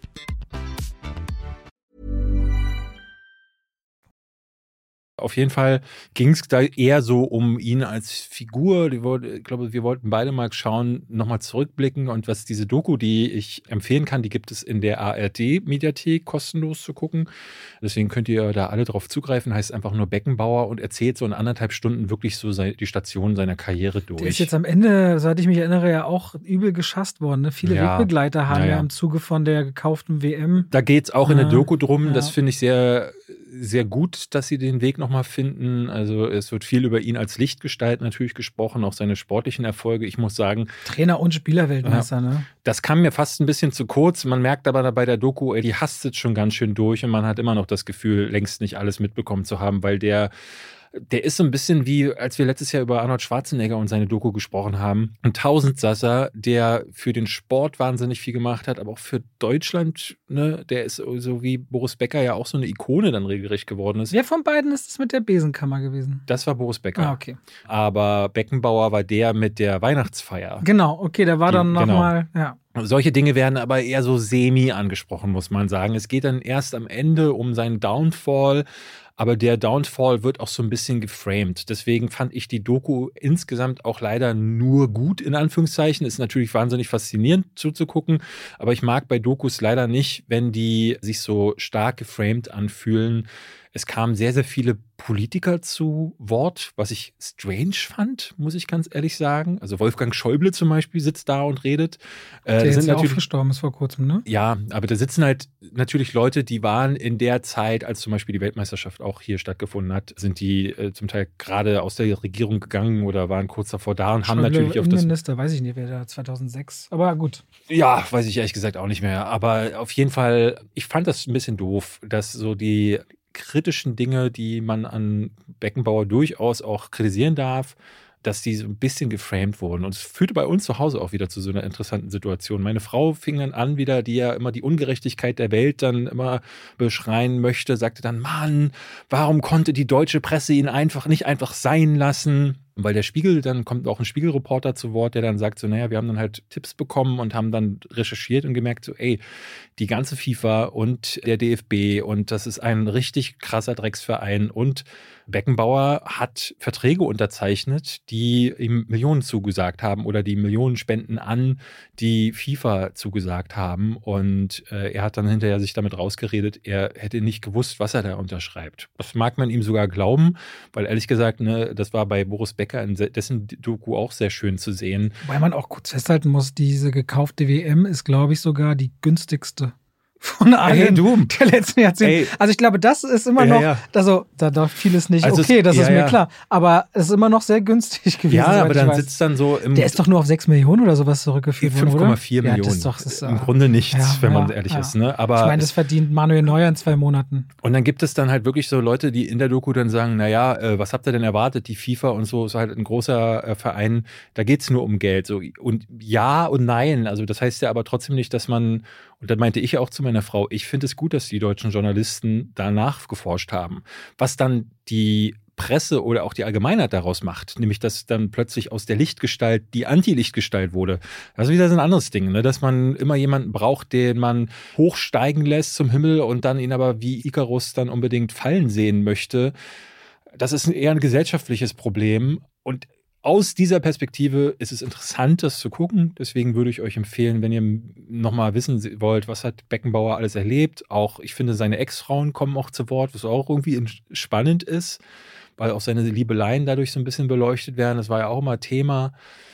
B: Auf jeden Fall ging es da eher so um ihn als Figur. Ich glaube, wir wollten beide mal schauen, nochmal zurückblicken und was diese Doku, die ich empfehlen kann, die gibt es in der A R D-Mediathek kostenlos zu gucken. Deswegen könnt ihr da alle drauf zugreifen. Heißt einfach nur Beckenbauer und erzählt so in anderthalb Stunden wirklich so die Station seiner Karriere durch.
A: Der ist jetzt am Ende, soweit ich mich erinnere, ja auch übel geschasst worden. Ne? Viele ja, Wegbegleiter haben ja, ja im Zuge von der gekauften W M.
B: Da geht es auch in der Doku drum.
A: Ja.
B: Das finde ich sehr, sehr gut, dass sie den Weg nochmal finden. Also es wird viel über ihn als Lichtgestalt natürlich gesprochen, auch seine sportlichen Erfolge. Ich muss sagen,
A: Trainer und Spielerweltmeister, ja, ne?
B: Das kam mir fast ein bisschen zu kurz. Man merkt aber bei der Doku, ey, die hastet schon ganz schön durch und man hat immer noch das Gefühl, längst nicht alles mitbekommen zu haben, weil der Der ist so ein bisschen wie, als wir letztes Jahr über Arnold Schwarzenegger und seine Doku gesprochen haben. Ein Tausendsasser, der für den Sport wahnsinnig viel gemacht hat, aber auch für Deutschland, ne, der ist so wie Boris Becker ja auch so eine Ikone dann regelrecht geworden ist.
A: Wer von beiden ist es mit der Besenkammer gewesen?
B: Das war Boris Becker.
A: Ah, okay.
B: Aber Beckenbauer war der mit der Weihnachtsfeier.
A: Genau, okay, da war
B: Die,
A: dann nochmal,
B: genau.
A: ja.
B: Solche Dinge werden aber eher so semi angesprochen, muss man sagen. Es geht dann erst am Ende um seinen Downfall, aber der Downfall wird auch so ein bisschen geframed. Deswegen fand ich die Doku insgesamt auch leider nur gut, in Anführungszeichen. Ist natürlich wahnsinnig faszinierend zuzugucken, aber ich mag bei Dokus leider nicht, wenn die sich so stark geframed anfühlen. Es kamen sehr, sehr viele Politiker zu Wort, was ich strange fand, muss ich ganz ehrlich sagen. Also Wolfgang Schäuble zum Beispiel sitzt da und redet.
A: Der äh, jetzt ja auch verstorben ist vor kurzem, ne?
B: Ja, aber da sitzen halt natürlich Leute, die waren in der Zeit, als zum Beispiel die Weltmeisterschaft auch hier stattgefunden hat, sind die äh, zum Teil gerade aus der Regierung gegangen oder waren kurz davor da und haben
A: Schäuble,
B: natürlich auf das...
A: Innenminister, weiß ich nicht, wer da zweitausendsechs, aber gut.
B: Ja, weiß ich ehrlich gesagt auch nicht mehr. Aber auf jeden Fall, ich fand das ein bisschen doof, dass so die kritischen Dinge, die man an Beckenbauer durchaus auch kritisieren darf, dass die so ein bisschen geframed wurden. Und es führte bei uns zu Hause auch wieder zu so einer interessanten Situation. Meine Frau fing dann an wieder, die ja immer die Ungerechtigkeit der Welt dann immer beschreien möchte, sagte dann, Mann, warum konnte die deutsche Presse ihn einfach nicht einfach sein lassen? Weil der Spiegel, dann kommt auch ein Spiegelreporter zu Wort, der dann sagt so, naja, wir haben dann halt Tipps bekommen und haben dann recherchiert und gemerkt so, ey, die ganze FIFA und der D F B und das ist ein richtig krasser Drecksverein und Beckenbauer hat Verträge unterzeichnet, die ihm Millionen zugesagt haben oder die Millionen Spenden an die FIFA zugesagt haben und äh, er hat dann hinterher sich damit rausgeredet, er hätte nicht gewusst, was er da unterschreibt. Das mag man ihm sogar glauben, weil ehrlich gesagt, ne, das war bei Boris Becker in dessen Doku auch sehr schön zu sehen.
A: Weil man auch kurz festhalten muss, diese gekaufte W M ist, glaube ich, sogar die günstigste von allen
B: Hey, du.
A: der letzten Jahrzehnte.
B: Ey.
A: Also ich glaube, das ist immer
B: Ja,
A: noch,
B: ja.
A: also da darf vieles nicht
B: Also
A: okay,
B: es-
A: das
B: ja,
A: ist mir
B: ja.
A: klar. Aber es ist immer noch sehr günstig gewesen.
B: Ja,
A: soweit
B: aber
A: ich
B: dann
A: weiß.
B: sitzt dann so im
A: Der ist doch nur auf sechs Millionen oder sowas zurückgeführt worden,
B: fünf Komma
A: oder?
B: vier
A: Ja,
B: Millionen.
A: das ist doch, das ist,
B: Im
A: äh,
B: Grunde nichts,
A: ja,
B: wenn man
A: ja,
B: ehrlich
A: ja.
B: ist. Ne? Aber
A: Ich meine, das verdient Manuel Neuer in zwei Monaten.
B: Und dann gibt es dann halt wirklich so Leute, die in der Doku dann sagen, naja, äh, was habt ihr denn erwartet? Die FIFA und so ist halt ein großer äh, Verein, da geht's nur um Geld. So. Und ja und nein. Also das heißt ja aber trotzdem nicht, dass man, und dann meinte ich ja auch zu meiner Frau, ich finde es gut, dass die deutschen Journalisten danach geforscht haben. Was dann die Presse oder auch die Allgemeinheit daraus macht, nämlich dass dann plötzlich aus der Lichtgestalt die Anti-Lichtgestalt wurde. Das ist wieder so ein anderes Ding, ne? Dass man immer jemanden braucht, den man hochsteigen lässt zum Himmel und dann ihn aber wie Ikarus dann unbedingt fallen sehen möchte. Das ist eher ein gesellschaftliches Problem und aus dieser Perspektive ist es interessant, das zu gucken. Deswegen würde ich euch empfehlen, wenn ihr nochmal wissen wollt, was hat Beckenbauer alles erlebt. Auch, ich finde, seine Ex-Frauen kommen auch zu Wort, was auch irgendwie spannend ist, weil auch seine Liebeleien dadurch so ein bisschen beleuchtet werden. Das war ja auch immer Thema.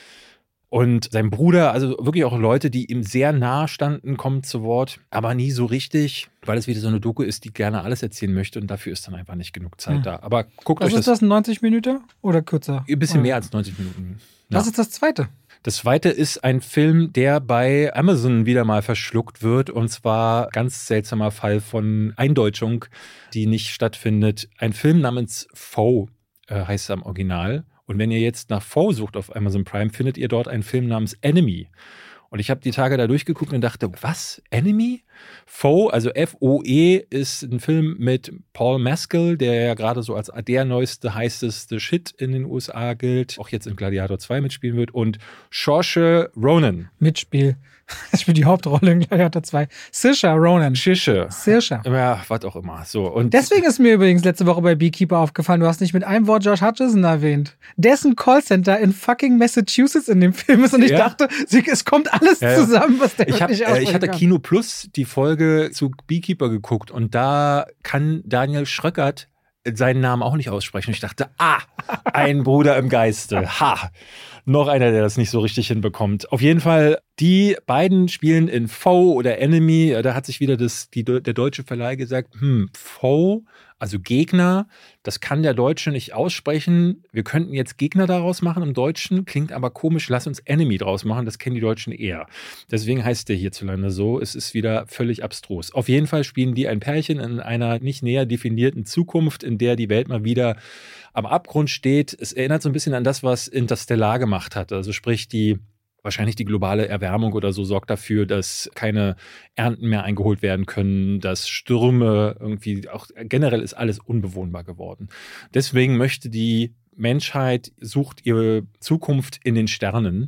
B: Und sein Bruder, also wirklich auch Leute, die ihm sehr nahe standen, kommen zu Wort, aber nie so richtig, weil es wieder so eine Doku ist, die gerne alles erzählen möchte und dafür ist dann einfach nicht genug Zeit
A: Hm.
B: da. Aber guckt
A: Was
B: euch
A: ist
B: das,
A: das, ein neunzig Minuten oder kürzer?
B: ein bisschen
A: Oder?
B: mehr als neunzig Minuten.
A: Was
B: Ja.
A: ist das zweite?
B: Das zweite ist ein Film, der bei Amazon wieder mal verschluckt wird. Und zwar ganz seltsamer Fall von Eindeutschung, die nicht stattfindet. Ein Film namens Foe äh, heißt es am Original. Und wenn ihr jetzt nach Foe sucht auf Amazon Prime, findet ihr dort einen Film namens Enemy. Und ich habe die Tage da durchgeguckt und dachte, was? Enemy? Foe, also F O E, ist ein Film mit Paul Mescal, der ja gerade so als der neueste, heißeste Shit in den U S A gilt, auch jetzt in Gladiator zwei mitspielen wird, und Saoirse Ronan.
A: Mitspiel. Das spielt die Hauptrolle in Gladiator zwei. Saoirse Ronan.
B: Saoirse.
A: Saoirse.
B: Ja, was auch immer. So, und
A: Deswegen ist mir übrigens letzte Woche bei Beekeeper aufgefallen, du hast nicht mit einem Wort Josh Hutcherson erwähnt. Dessen Callcenter in fucking Massachusetts in dem Film ist und ich
B: Ja.
A: dachte, sie- es kommt alles
B: Ja, ja.
A: zusammen, was der
B: Ich, hab,
A: nicht
B: äh, ich
A: aussprechen
B: hatte
A: kann.
B: Kino Plus die Folge zu Beekeeper geguckt und da kann Daniel Schröckert seinen Namen auch nicht aussprechen. Ich dachte, ah, ein Bruder im Geiste. Ha, noch einer, der das nicht so richtig hinbekommt. Auf jeden Fall, die beiden spielen in Foe oder Enemy. Da hat sich wieder das, die, der deutsche Verleih gesagt, hm, Foe, also Gegner, das kann der Deutsche nicht aussprechen. Wir könnten jetzt Gegner daraus machen im Deutschen, klingt aber komisch, lass uns Enemy draus machen, das kennen die Deutschen eher. Deswegen heißt der hierzulande so, es ist wieder völlig abstrus. Auf jeden Fall spielen die ein Pärchen in einer nicht näher definierten Zukunft, in der die Welt mal wieder am Abgrund steht. Es erinnert so ein bisschen an das, was Interstellar gemacht hat. Also sprich, die wahrscheinlich die globale Erwärmung oder so sorgt dafür, dass keine Ernten mehr eingeholt werden können, dass Stürme irgendwie, auch generell ist alles unbewohnbar geworden. Deswegen möchte die Menschheit, sucht ihre Zukunft in den Sternen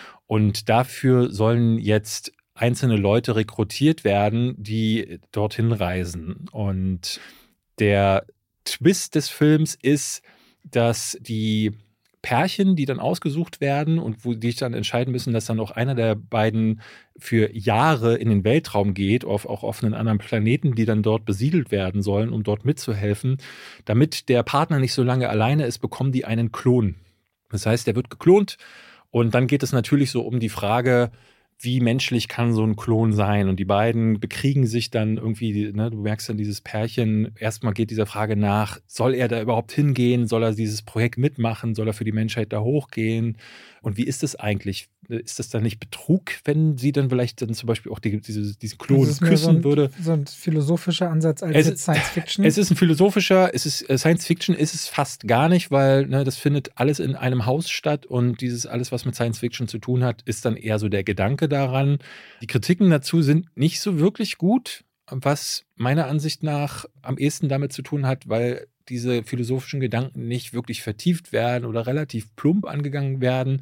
B: und dafür sollen jetzt einzelne Leute rekrutiert werden, die dorthin reisen. Und der Twist des Films ist, dass die Pärchen, die dann ausgesucht werden und wo die sich dann entscheiden müssen, dass dann auch einer der beiden für Jahre in den Weltraum geht, auf, auch auf einen anderen Planeten, die dann dort besiedelt werden sollen, um dort mitzuhelfen. Damit der Partner nicht so lange alleine ist, bekommen die einen Klon. Das heißt, der wird geklont und dann geht es natürlich so um die Frage, wie menschlich kann so ein Klon sein? Und die beiden bekriegen sich dann irgendwie, ne, du merkst dann dieses Pärchen, erstmal geht dieser Frage nach, soll er da überhaupt hingehen? Soll er dieses Projekt mitmachen? Soll er für die Menschheit da hochgehen? Und wie ist es eigentlich? Ist das dann nicht Betrug, wenn sie dann vielleicht dann zum Beispiel auch die, diese, diesen Klon
A: Das ist mehr
B: küssen
A: so ein,
B: würde?
A: So ein philosophischer Ansatz als
B: Es
A: jetzt
B: ist-
A: Science Fiction.
B: Es ist ein philosophischer, es ist äh, Science Fiction ist es fast gar nicht, weil ne, das findet alles in einem Haus statt und dieses alles, was mit Science Fiction zu tun hat, ist dann eher so der Gedanke daran. Die Kritiken dazu sind nicht so wirklich gut, was meiner Ansicht nach am ehesten damit zu tun hat, weil diese philosophischen Gedanken nicht wirklich vertieft werden oder relativ plump angegangen werden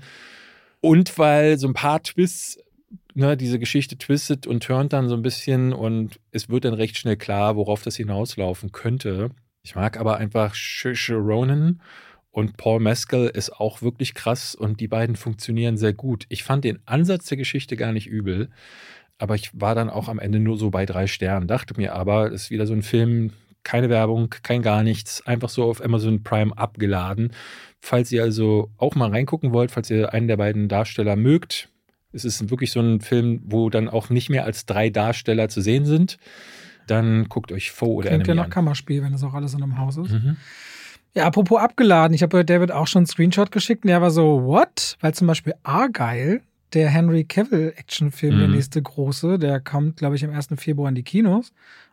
B: und weil so ein paar Twists, ne, diese Geschichte twistet und turnt dann so ein bisschen und es wird dann recht schnell klar, worauf das hinauslaufen könnte. Ich mag aber einfach Saoirse Ronan und Paul Mescal ist auch wirklich krass und die beiden funktionieren sehr gut. Ich fand den Ansatz der Geschichte gar nicht übel, aber ich war dann auch am Ende nur so bei drei Sternen, dachte mir aber, es ist wieder so ein Film, keine Werbung, kein gar nichts, einfach so auf Amazon Prime abgeladen. Falls ihr also auch mal reingucken wollt, falls ihr einen der beiden Darsteller mögt, Es ist wirklich so ein Film, wo dann auch nicht mehr als drei Darsteller zu sehen sind. Dann guckt euch Foe oder
A: Klingt
B: Enemy
A: ja nach
B: an.
A: Kammerspiel, wenn das auch alles in einem Haus ist.
B: Mhm.
A: Ja, apropos abgeladen. Ich habe bei David auch schon einen Screenshot geschickt und der war so, what? Weil zum Beispiel Argyle, der Henry Cavill-Actionfilm,
B: Mhm.
A: der nächste große, der kommt, glaube ich, am ersten Februar in die Kinos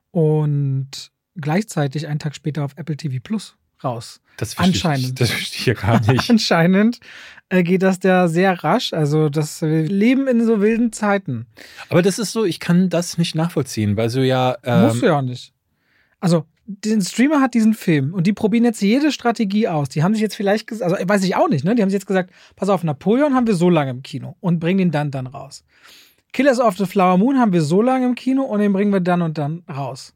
A: und gleichzeitig einen Tag später auf Apple T V Plus raus.
B: Das verstehe
A: Anscheinend.
B: Ich, das verstehe ich ja gar nicht.
A: Anscheinend äh, geht das da sehr rasch. Also das, wir leben in so wilden Zeiten.
B: Aber das ist so, ich kann das nicht nachvollziehen, weil so ja... Ähm,
A: Musst du ja auch nicht. Also, den Streamer hat diesen Film und die probieren jetzt jede Strategie aus. Die haben sich jetzt vielleicht gesagt, also weiß ich auch nicht, ne? Die haben sich jetzt gesagt, pass auf, Napoleon haben wir so lange im Kino und bringen den dann dann raus. Killers of the Flower Moon haben wir so lange im Kino und den bringen wir dann und dann raus.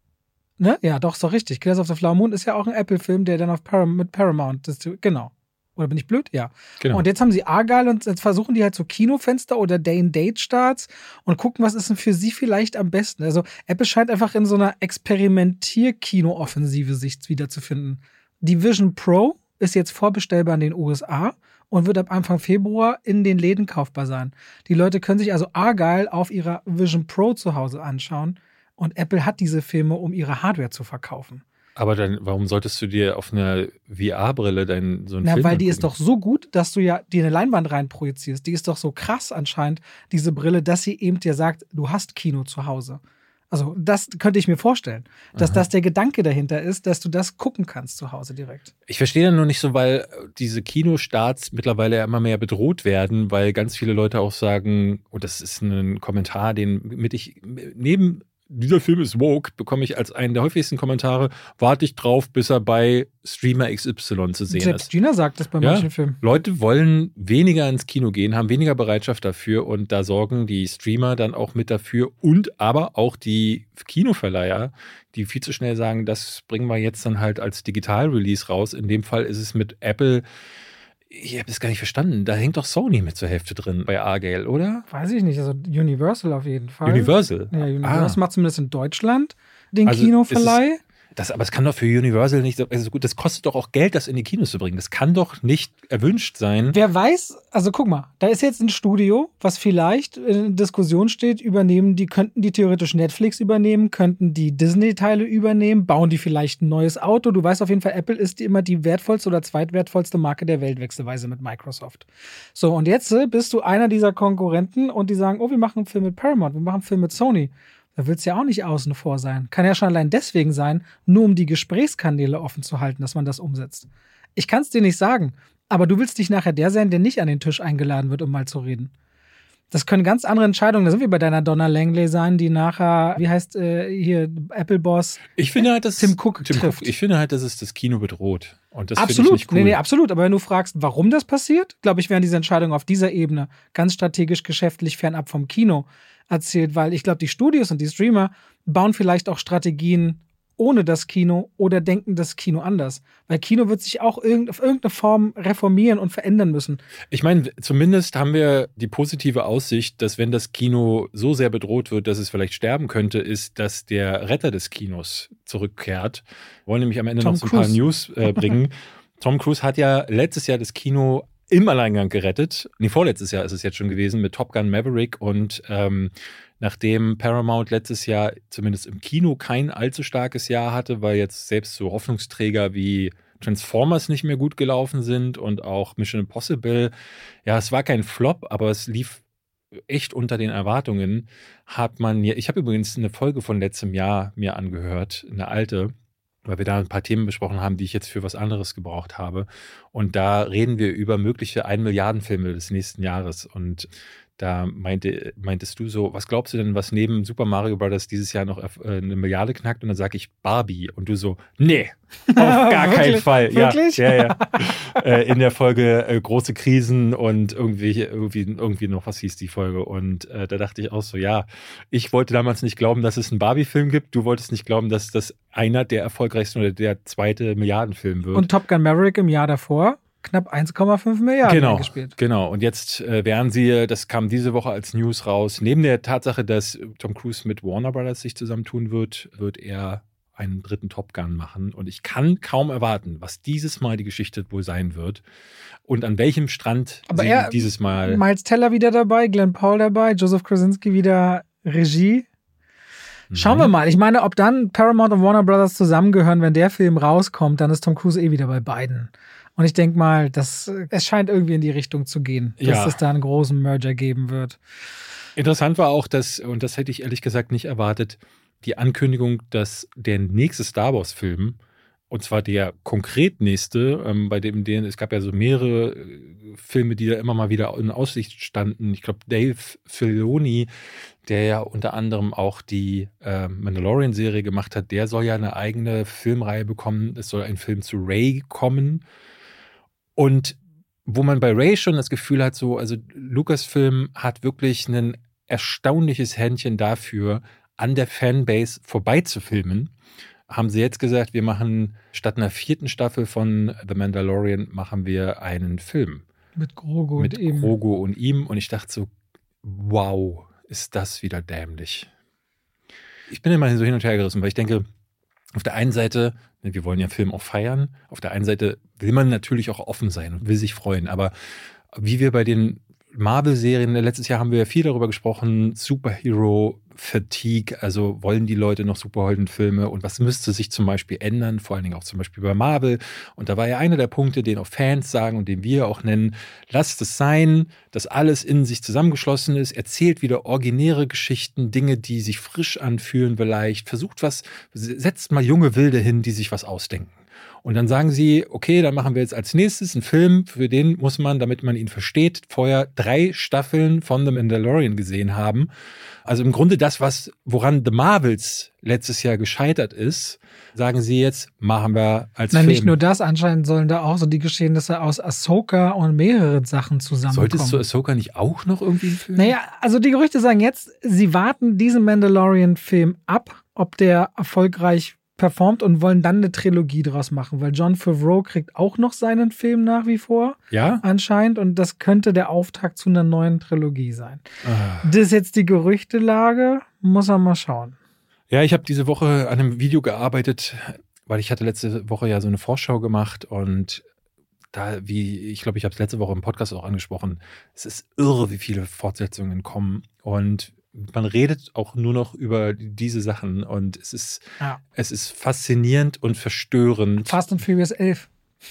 A: Ne? Ja, doch, ist doch richtig. Killers of the Flower Moon ist ja auch ein Apple-Film, der dann auf Param- mit Paramount, das, genau. Oder bin ich blöd? Ja.
B: Genau.
A: Und jetzt haben sie Argyle und jetzt versuchen die halt so Kinofenster oder Day-and-Date-Starts und gucken, was ist denn für sie vielleicht am besten. Also Apple scheint einfach in so einer Experimentier-Kino-Offensive sich wiederzufinden. Die Vision Pro ist jetzt vorbestellbar in den U S A und wird ab Anfang Februar in den Läden kaufbar sein. Die Leute können sich also Argyle auf ihrer Vision Pro zu Hause anschauen und Apple hat diese Filme, um ihre Hardware zu verkaufen.
B: Aber dann, warum solltest du dir auf einer V R-Brille deinen so einen
A: Na,
B: Film
A: weil die ist
B: angucken?
A: doch so gut, dass du ja dir eine Leinwand reinprojizierst. Die ist doch so krass anscheinend, diese Brille, dass sie eben dir sagt, du hast Kino zu Hause. Also das könnte ich mir vorstellen, dass
B: Aha.
A: das der Gedanke dahinter ist, dass du das gucken kannst zu Hause direkt.
B: Ich verstehe dann nur nicht so, weil diese Kinostarts mittlerweile ja immer mehr bedroht werden, weil ganz viele Leute auch sagen, und das ist ein Kommentar, den mit ich neben dieser Film ist woke, bekomme ich als einen der häufigsten Kommentare, warte ich drauf, bis er bei Streamer X Y zu sehen
A: Selbst
B: ist.
A: Gina sagt das bei
B: Ja,
A: manchen Filmen.
B: Leute wollen weniger ins Kino gehen, haben weniger Bereitschaft dafür und da sorgen die Streamer dann auch mit dafür und aber auch die Kinoverleiher, die viel zu schnell sagen, das bringen wir jetzt dann halt als Digital-Release raus. In dem Fall ist es mit Apple, ich habe das gar nicht verstanden, da hängt doch Sony mit zur Hälfte drin bei Argyle, oder?
A: Weiß ich nicht, also Universal auf jeden Fall.
B: Universal?
A: Ja, Universal
B: Ah.
A: macht zumindest in Deutschland den
B: Also
A: Kinoverleih.
B: Das, aber es kann doch für Universal nicht so, also gut, das kostet doch auch Geld, das in die Kinos zu bringen. Das kann doch nicht erwünscht sein.
A: Wer weiß, also guck mal, da ist jetzt ein Studio, was vielleicht in Diskussion steht, übernehmen die, könnten die theoretisch Netflix übernehmen, könnten die Disney-Teile übernehmen, bauen die vielleicht ein neues Auto. Du weißt auf jeden Fall, Apple ist immer die wertvollste oder zweitwertvollste Marke der Welt, wechselweise mit Microsoft. So, und jetzt äh, bist du einer dieser Konkurrenten und die sagen, oh, wir machen einen Film mit Paramount, wir machen einen Film mit Sony. Da willst du ja auch nicht außen vor sein. Kann ja schon allein deswegen sein, nur um die Gesprächskanäle offen zu halten, dass man das umsetzt. Ich kann es dir nicht sagen, aber du willst nicht nachher der sein, der nicht an den Tisch eingeladen wird, um mal zu reden. Das können ganz andere Entscheidungen, da sind wir bei deiner Donna Langley sein, die nachher, wie heißt äh, hier, Apple-Boss
B: Ich finde halt, dass
A: Tim Cook
B: Tim
A: trifft.
B: Cook, ich finde halt, dass es das Kino bedroht. Und das finde ich
A: Absolut,
B: nicht cool.
A: nee, nee, absolut. Aber wenn du fragst, warum das passiert, glaube ich, werden diese Entscheidungen auf dieser Ebene ganz strategisch, geschäftlich fernab vom Kino erzählt, weil ich glaube, die Studios und die Streamer bauen vielleicht auch Strategien ohne das Kino oder denken das Kino anders. Weil Kino wird sich auch irgend, auf irgendeine Form reformieren und verändern müssen.
B: Ich meine, zumindest haben wir die positive Aussicht, dass wenn das Kino so sehr bedroht wird, dass es vielleicht sterben könnte, ist, dass der Retter des Kinos zurückkehrt. Wir wollen nämlich am Ende
A: Tom
B: noch so ein paar
A: Cruise.
B: News äh, bringen. Tom Cruise hat ja letztes Jahr das Kino im Alleingang gerettet. Nee, vorletztes Jahr ist es jetzt schon gewesen mit Top Gun Maverick und ähm, nachdem Paramount letztes Jahr zumindest im Kino kein allzu starkes Jahr hatte, weil jetzt selbst so Hoffnungsträger wie Transformers nicht mehr gut gelaufen sind und auch Mission Impossible, ja, es war kein Flop, aber es lief echt unter den Erwartungen, hat man ja, ich habe übrigens eine Folge von letztem Jahr mir angehört, eine alte, weil wir da ein paar Themen besprochen haben, die ich jetzt für was anderes gebraucht habe. Und da reden wir über mögliche ein-Milliarden-Filme des nächsten Jahres. Und da meinte, meintest du so, was glaubst du denn, was neben Super Mario Bros. Dieses Jahr noch äh, eine Milliarde knackt? Und dann sage ich Barbie. Und du so, nee, auf gar keinen
A: Wirklich?
B: Fall.
A: Wirklich?
B: Ja, ja, ja. äh, in der Folge äh, große Krisen und irgendwie, irgendwie, irgendwie noch, was hieß die Folge? Und äh, da dachte ich auch so, ja, ich wollte damals nicht glauben, dass es einen Barbie-Film gibt. Du wolltest nicht glauben, dass das einer der erfolgreichsten oder der zweite Milliardenfilm wird.
A: Und Top Gun Maverick im Jahr davor knapp eins Komma fünf Milliarden
B: Genau,
A: eingespielt.
B: genau. Und jetzt äh, werden sie, das kam diese Woche als News raus, neben der Tatsache, dass Tom Cruise mit Warner Brothers sich zusammentun wird, wird er einen dritten Top Gun machen. Und ich kann kaum erwarten, was dieses Mal die Geschichte wohl sein wird und an welchem Strand
A: Aber
B: sie
A: er,
B: dieses Mal...
A: Miles Teller wieder dabei, Glenn Powell dabei, Joseph Krasinski wieder Regie. Schauen
B: Nein.
A: wir mal. Ich meine, ob dann Paramount und Warner Brothers zusammengehören, wenn der Film rauskommt, dann ist Tom Cruise eh wieder bei beiden. Und ich denke mal, dass, es scheint irgendwie in die Richtung zu gehen, dass
B: Ja.
A: es da einen großen Merger geben wird.
B: Interessant war auch, dass, und das hätte ich ehrlich gesagt nicht erwartet, die Ankündigung, dass der nächste Star Wars-Film, und zwar der konkret nächste, ähm, bei dem den, es gab ja so mehrere äh, Filme, die da immer mal wieder in Aussicht standen. Ich glaube, Dave Filoni, der ja unter anderem auch die äh, Mandalorian-Serie gemacht hat, der soll ja eine eigene Filmreihe bekommen. Es soll ein Film zu Rey kommen. Und wo man bei Rey schon das Gefühl hat, so, also Lucasfilm hat wirklich ein erstaunliches Händchen dafür, an der Fanbase vorbeizufilmen, haben sie jetzt gesagt, wir machen statt einer vierten Staffel von The Mandalorian machen wir einen Film
A: Mit Grogu
B: mit
A: und ihm.
B: Grogu und ihm. Und ich dachte so, wow, ist das wieder dämlich. Ich bin immer so hin und her gerissen, weil ich denke, auf der einen Seite, wir wollen ja Film auch feiern, auf der einen Seite will man natürlich auch offen sein und will sich freuen. Aber wie wir bei den Marvel-Serien, letztes Jahr haben wir ja viel darüber gesprochen, Superhero-Fatigue, also wollen die Leute noch Superheldenfilme und was müsste sich zum Beispiel ändern, vor allen Dingen auch zum Beispiel bei Marvel. Und da war ja einer der Punkte, den auch Fans sagen und den wir auch nennen, lasst es sein, dass alles in sich zusammengeschlossen ist, erzählt wieder originäre Geschichten, Dinge, die sich frisch anfühlen vielleicht, versucht was, setzt mal junge Wilde hin, die sich was ausdenken. Und dann sagen sie, okay, dann machen wir jetzt als nächstes einen Film, für den muss man, damit man ihn versteht, vorher drei Staffeln von The Mandalorian gesehen haben. Also im Grunde das, was woran The Marvels letztes Jahr gescheitert ist, sagen sie jetzt, machen wir als
A: Nein,
B: Film.
A: nicht nur das, anscheinend sollen da auch so die Geschehnisse aus Ahsoka und mehreren Sachen zusammenkommen.
B: Sollte es zu Ahsoka nicht auch noch irgendwie ein Film?
A: Naja, also die Gerüchte sagen jetzt, sie warten diesen Mandalorian-Film ab, ob der erfolgreich performt und wollen dann eine Trilogie draus machen, weil Jon Favreau kriegt auch noch seinen Film nach wie vor,
B: Ja?
A: anscheinend, und das könnte der Auftakt zu einer neuen Trilogie sein.
B: Ah.
A: Das ist jetzt die Gerüchtelage, muss man mal schauen.
B: Ja, ich habe diese Woche an einem Video gearbeitet, weil ich hatte letzte Woche ja so eine Vorschau gemacht und da, wie, ich glaube, ich habe es letzte Woche im Podcast auch angesprochen, es ist irre, wie viele Fortsetzungen kommen und man redet auch nur noch über diese Sachen und es ist,
A: Ja.
B: es ist faszinierend und verstörend.
A: Fast and Furious elf.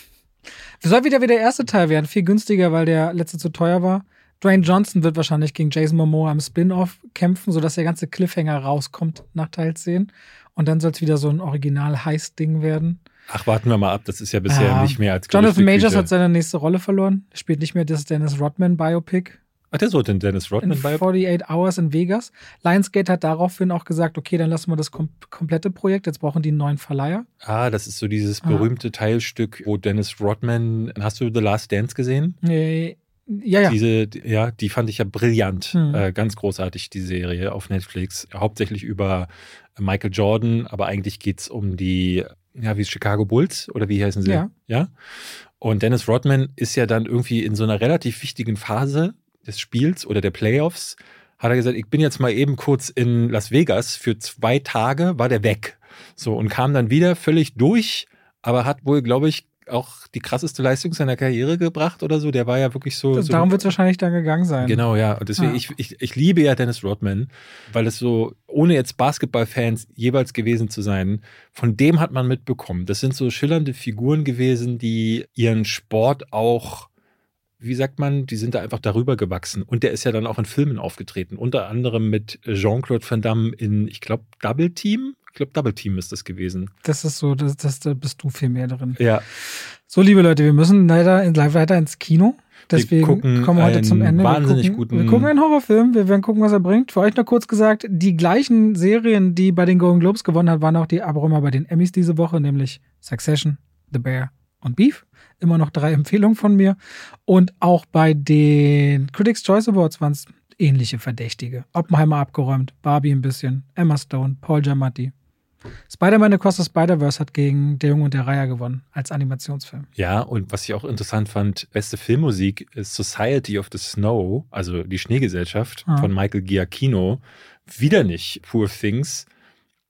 A: Soll wieder wie der erste Teil werden, viel günstiger, weil der letzte zu teuer war. Dwayne Johnson wird wahrscheinlich gegen Jason Momoa am Spin-Off kämpfen, sodass der ganze Cliffhanger rauskommt nach Teil zehn. Und dann soll es wieder so ein Original-Heist-Ding werden.
B: Ach, warten wir mal ab, das ist ja bisher
A: Ja.
B: nicht mehr als
A: Jonathan Majors
B: Gerüchteküche.
A: hat seine nächste Rolle verloren. Er spielt nicht mehr das Dennis Rodman-Biopic
B: Ach, der sollte den Dennis
A: in
B: Rodman bei.
A: forty-eight Hours in Vegas. Lionsgate hat daraufhin auch gesagt, okay, dann lassen wir das kom komplette Projekt, jetzt brauchen die einen neuen Verleiher.
B: Ah, das ist so dieses
A: Ah.
B: berühmte Teilstück, wo Dennis Rodman, hast du The Last Dance gesehen?
A: Äh, ja, ja.
B: Diese, ja, die fand ich ja brillant.
A: Hm.
B: Äh, ganz großartig, die Serie auf Netflix. Hauptsächlich über Michael Jordan, aber eigentlich geht es um die, ja, wie Chicago Bulls oder wie heißen sie?
A: Ja.
B: Ja. Und Dennis Rodman ist ja dann irgendwie in so einer relativ wichtigen Phase des Spiels oder der Playoffs, hat er gesagt, ich bin jetzt mal eben kurz in Las Vegas für zwei Tage, war der weg. So, und kam dann wieder völlig durch, aber hat wohl, glaube ich, auch die krasseste Leistung seiner Karriere gebracht oder so. Der war ja wirklich so.
A: Das,
B: so
A: darum wird es wahrscheinlich dann gegangen sein.
B: Genau, ja. Und deswegen,
A: Ja.
B: ich, ich, ich liebe ja Dennis Rodman, weil es so, ohne jetzt Basketballfans jeweils gewesen zu sein, von dem hat man mitbekommen. Das sind so schillernde Figuren gewesen, die ihren Sport auch, wie sagt man, die sind da einfach darüber gewachsen. Und der ist ja dann auch in Filmen aufgetreten. Unter anderem mit Jean-Claude Van Damme in, ich glaube, Double Team. Ich glaube, Double Team ist das gewesen.
A: Das ist so, das, das, da bist du viel mehr drin.
B: Ja.
A: So, liebe Leute, wir müssen leider in, live weiter ins Kino. Deswegen
B: gucken
A: kommen wir heute
B: einen
A: zum Ende.
B: wahnsinnig
A: wir, gucken,
B: guten-
A: wir gucken einen Horrorfilm. Wir werden gucken, was er bringt. Für euch noch kurz gesagt, die gleichen Serien, die bei den Golden Globes gewonnen haben, waren auch die Abrömer bei den Emmys diese Woche, nämlich Succession, The Bear und Beef. Immer noch drei Empfehlungen von mir. Und auch bei den Critics' Choice Awards waren es ähnliche Verdächtige. Oppenheimer abgeräumt, Barbie ein bisschen, Emma Stone, Paul Giamatti. Spider-Man Across the Spider-Verse hat gegen Der Junge und der Reiher gewonnen, als Animationsfilm.
B: Ja, und was ich auch interessant fand, beste Filmmusik ist Society of the Snow, also die Schneegesellschaft
A: Ah.
B: von Michael Giacchino. Wieder nicht Poor Things.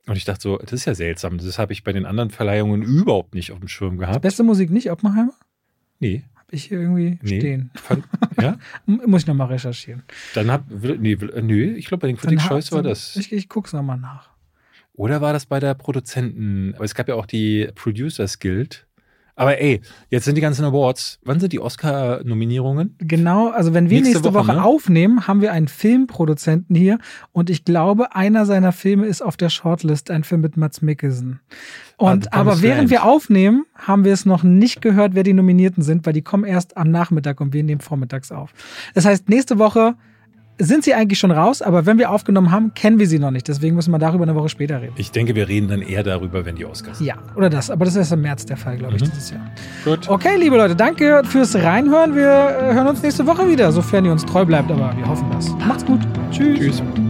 B: Und ich dachte so, das ist ja seltsam. Das habe ich bei den anderen Verleihungen überhaupt nicht auf dem Schirm gehabt.
A: Beste Musik nicht, Oppenheimer?
B: Nee.
A: Habe ich hier irgendwie
B: Nee.
A: stehen.
B: Fand, ja?
A: Muss ich nochmal recherchieren.
B: Dann hab, nee, nö, ich glaube, bei den Critics'
A: Dann ha-
B: Choice war das.
A: Ich, ich guck's nochmal nach.
B: Oder war das bei der Produzenten? Aber es gab ja auch die Producers Guild. Aber ey, jetzt sind die ganzen Awards. Wann sind die Oscar-Nominierungen?
A: Genau, also wenn wir
B: Nächste
A: nächste,
B: Woche,
A: Woche,
B: ne?
A: aufnehmen, haben wir einen Filmproduzenten hier und ich glaube, einer seiner Filme ist auf der Shortlist, ein Film mit Mads Mikkelsen. Und
B: Ah, The
A: aber
B: Promised
A: während
B: Land.
A: wir aufnehmen, haben wir es noch nicht gehört, wer die Nominierten sind, weil die kommen erst am Nachmittag und wir nehmen vormittags auf. Das heißt, nächste Woche sind sie eigentlich schon raus, aber wenn wir aufgenommen haben, kennen wir sie noch nicht. Deswegen müssen wir darüber eine Woche später reden.
B: Ich denke, wir reden dann eher darüber, wenn die Oscars sind.
A: Ja, oder das. Aber das ist im März der Fall, glaube ich,
B: Mhm.
A: dieses Jahr.
B: Gut.
A: Okay, liebe Leute, danke fürs Reinhören. Wir äh, hören uns nächste Woche wieder, sofern ihr uns treu bleibt, aber wir hoffen das. Macht's gut. Tschüss.
B: Tschüss.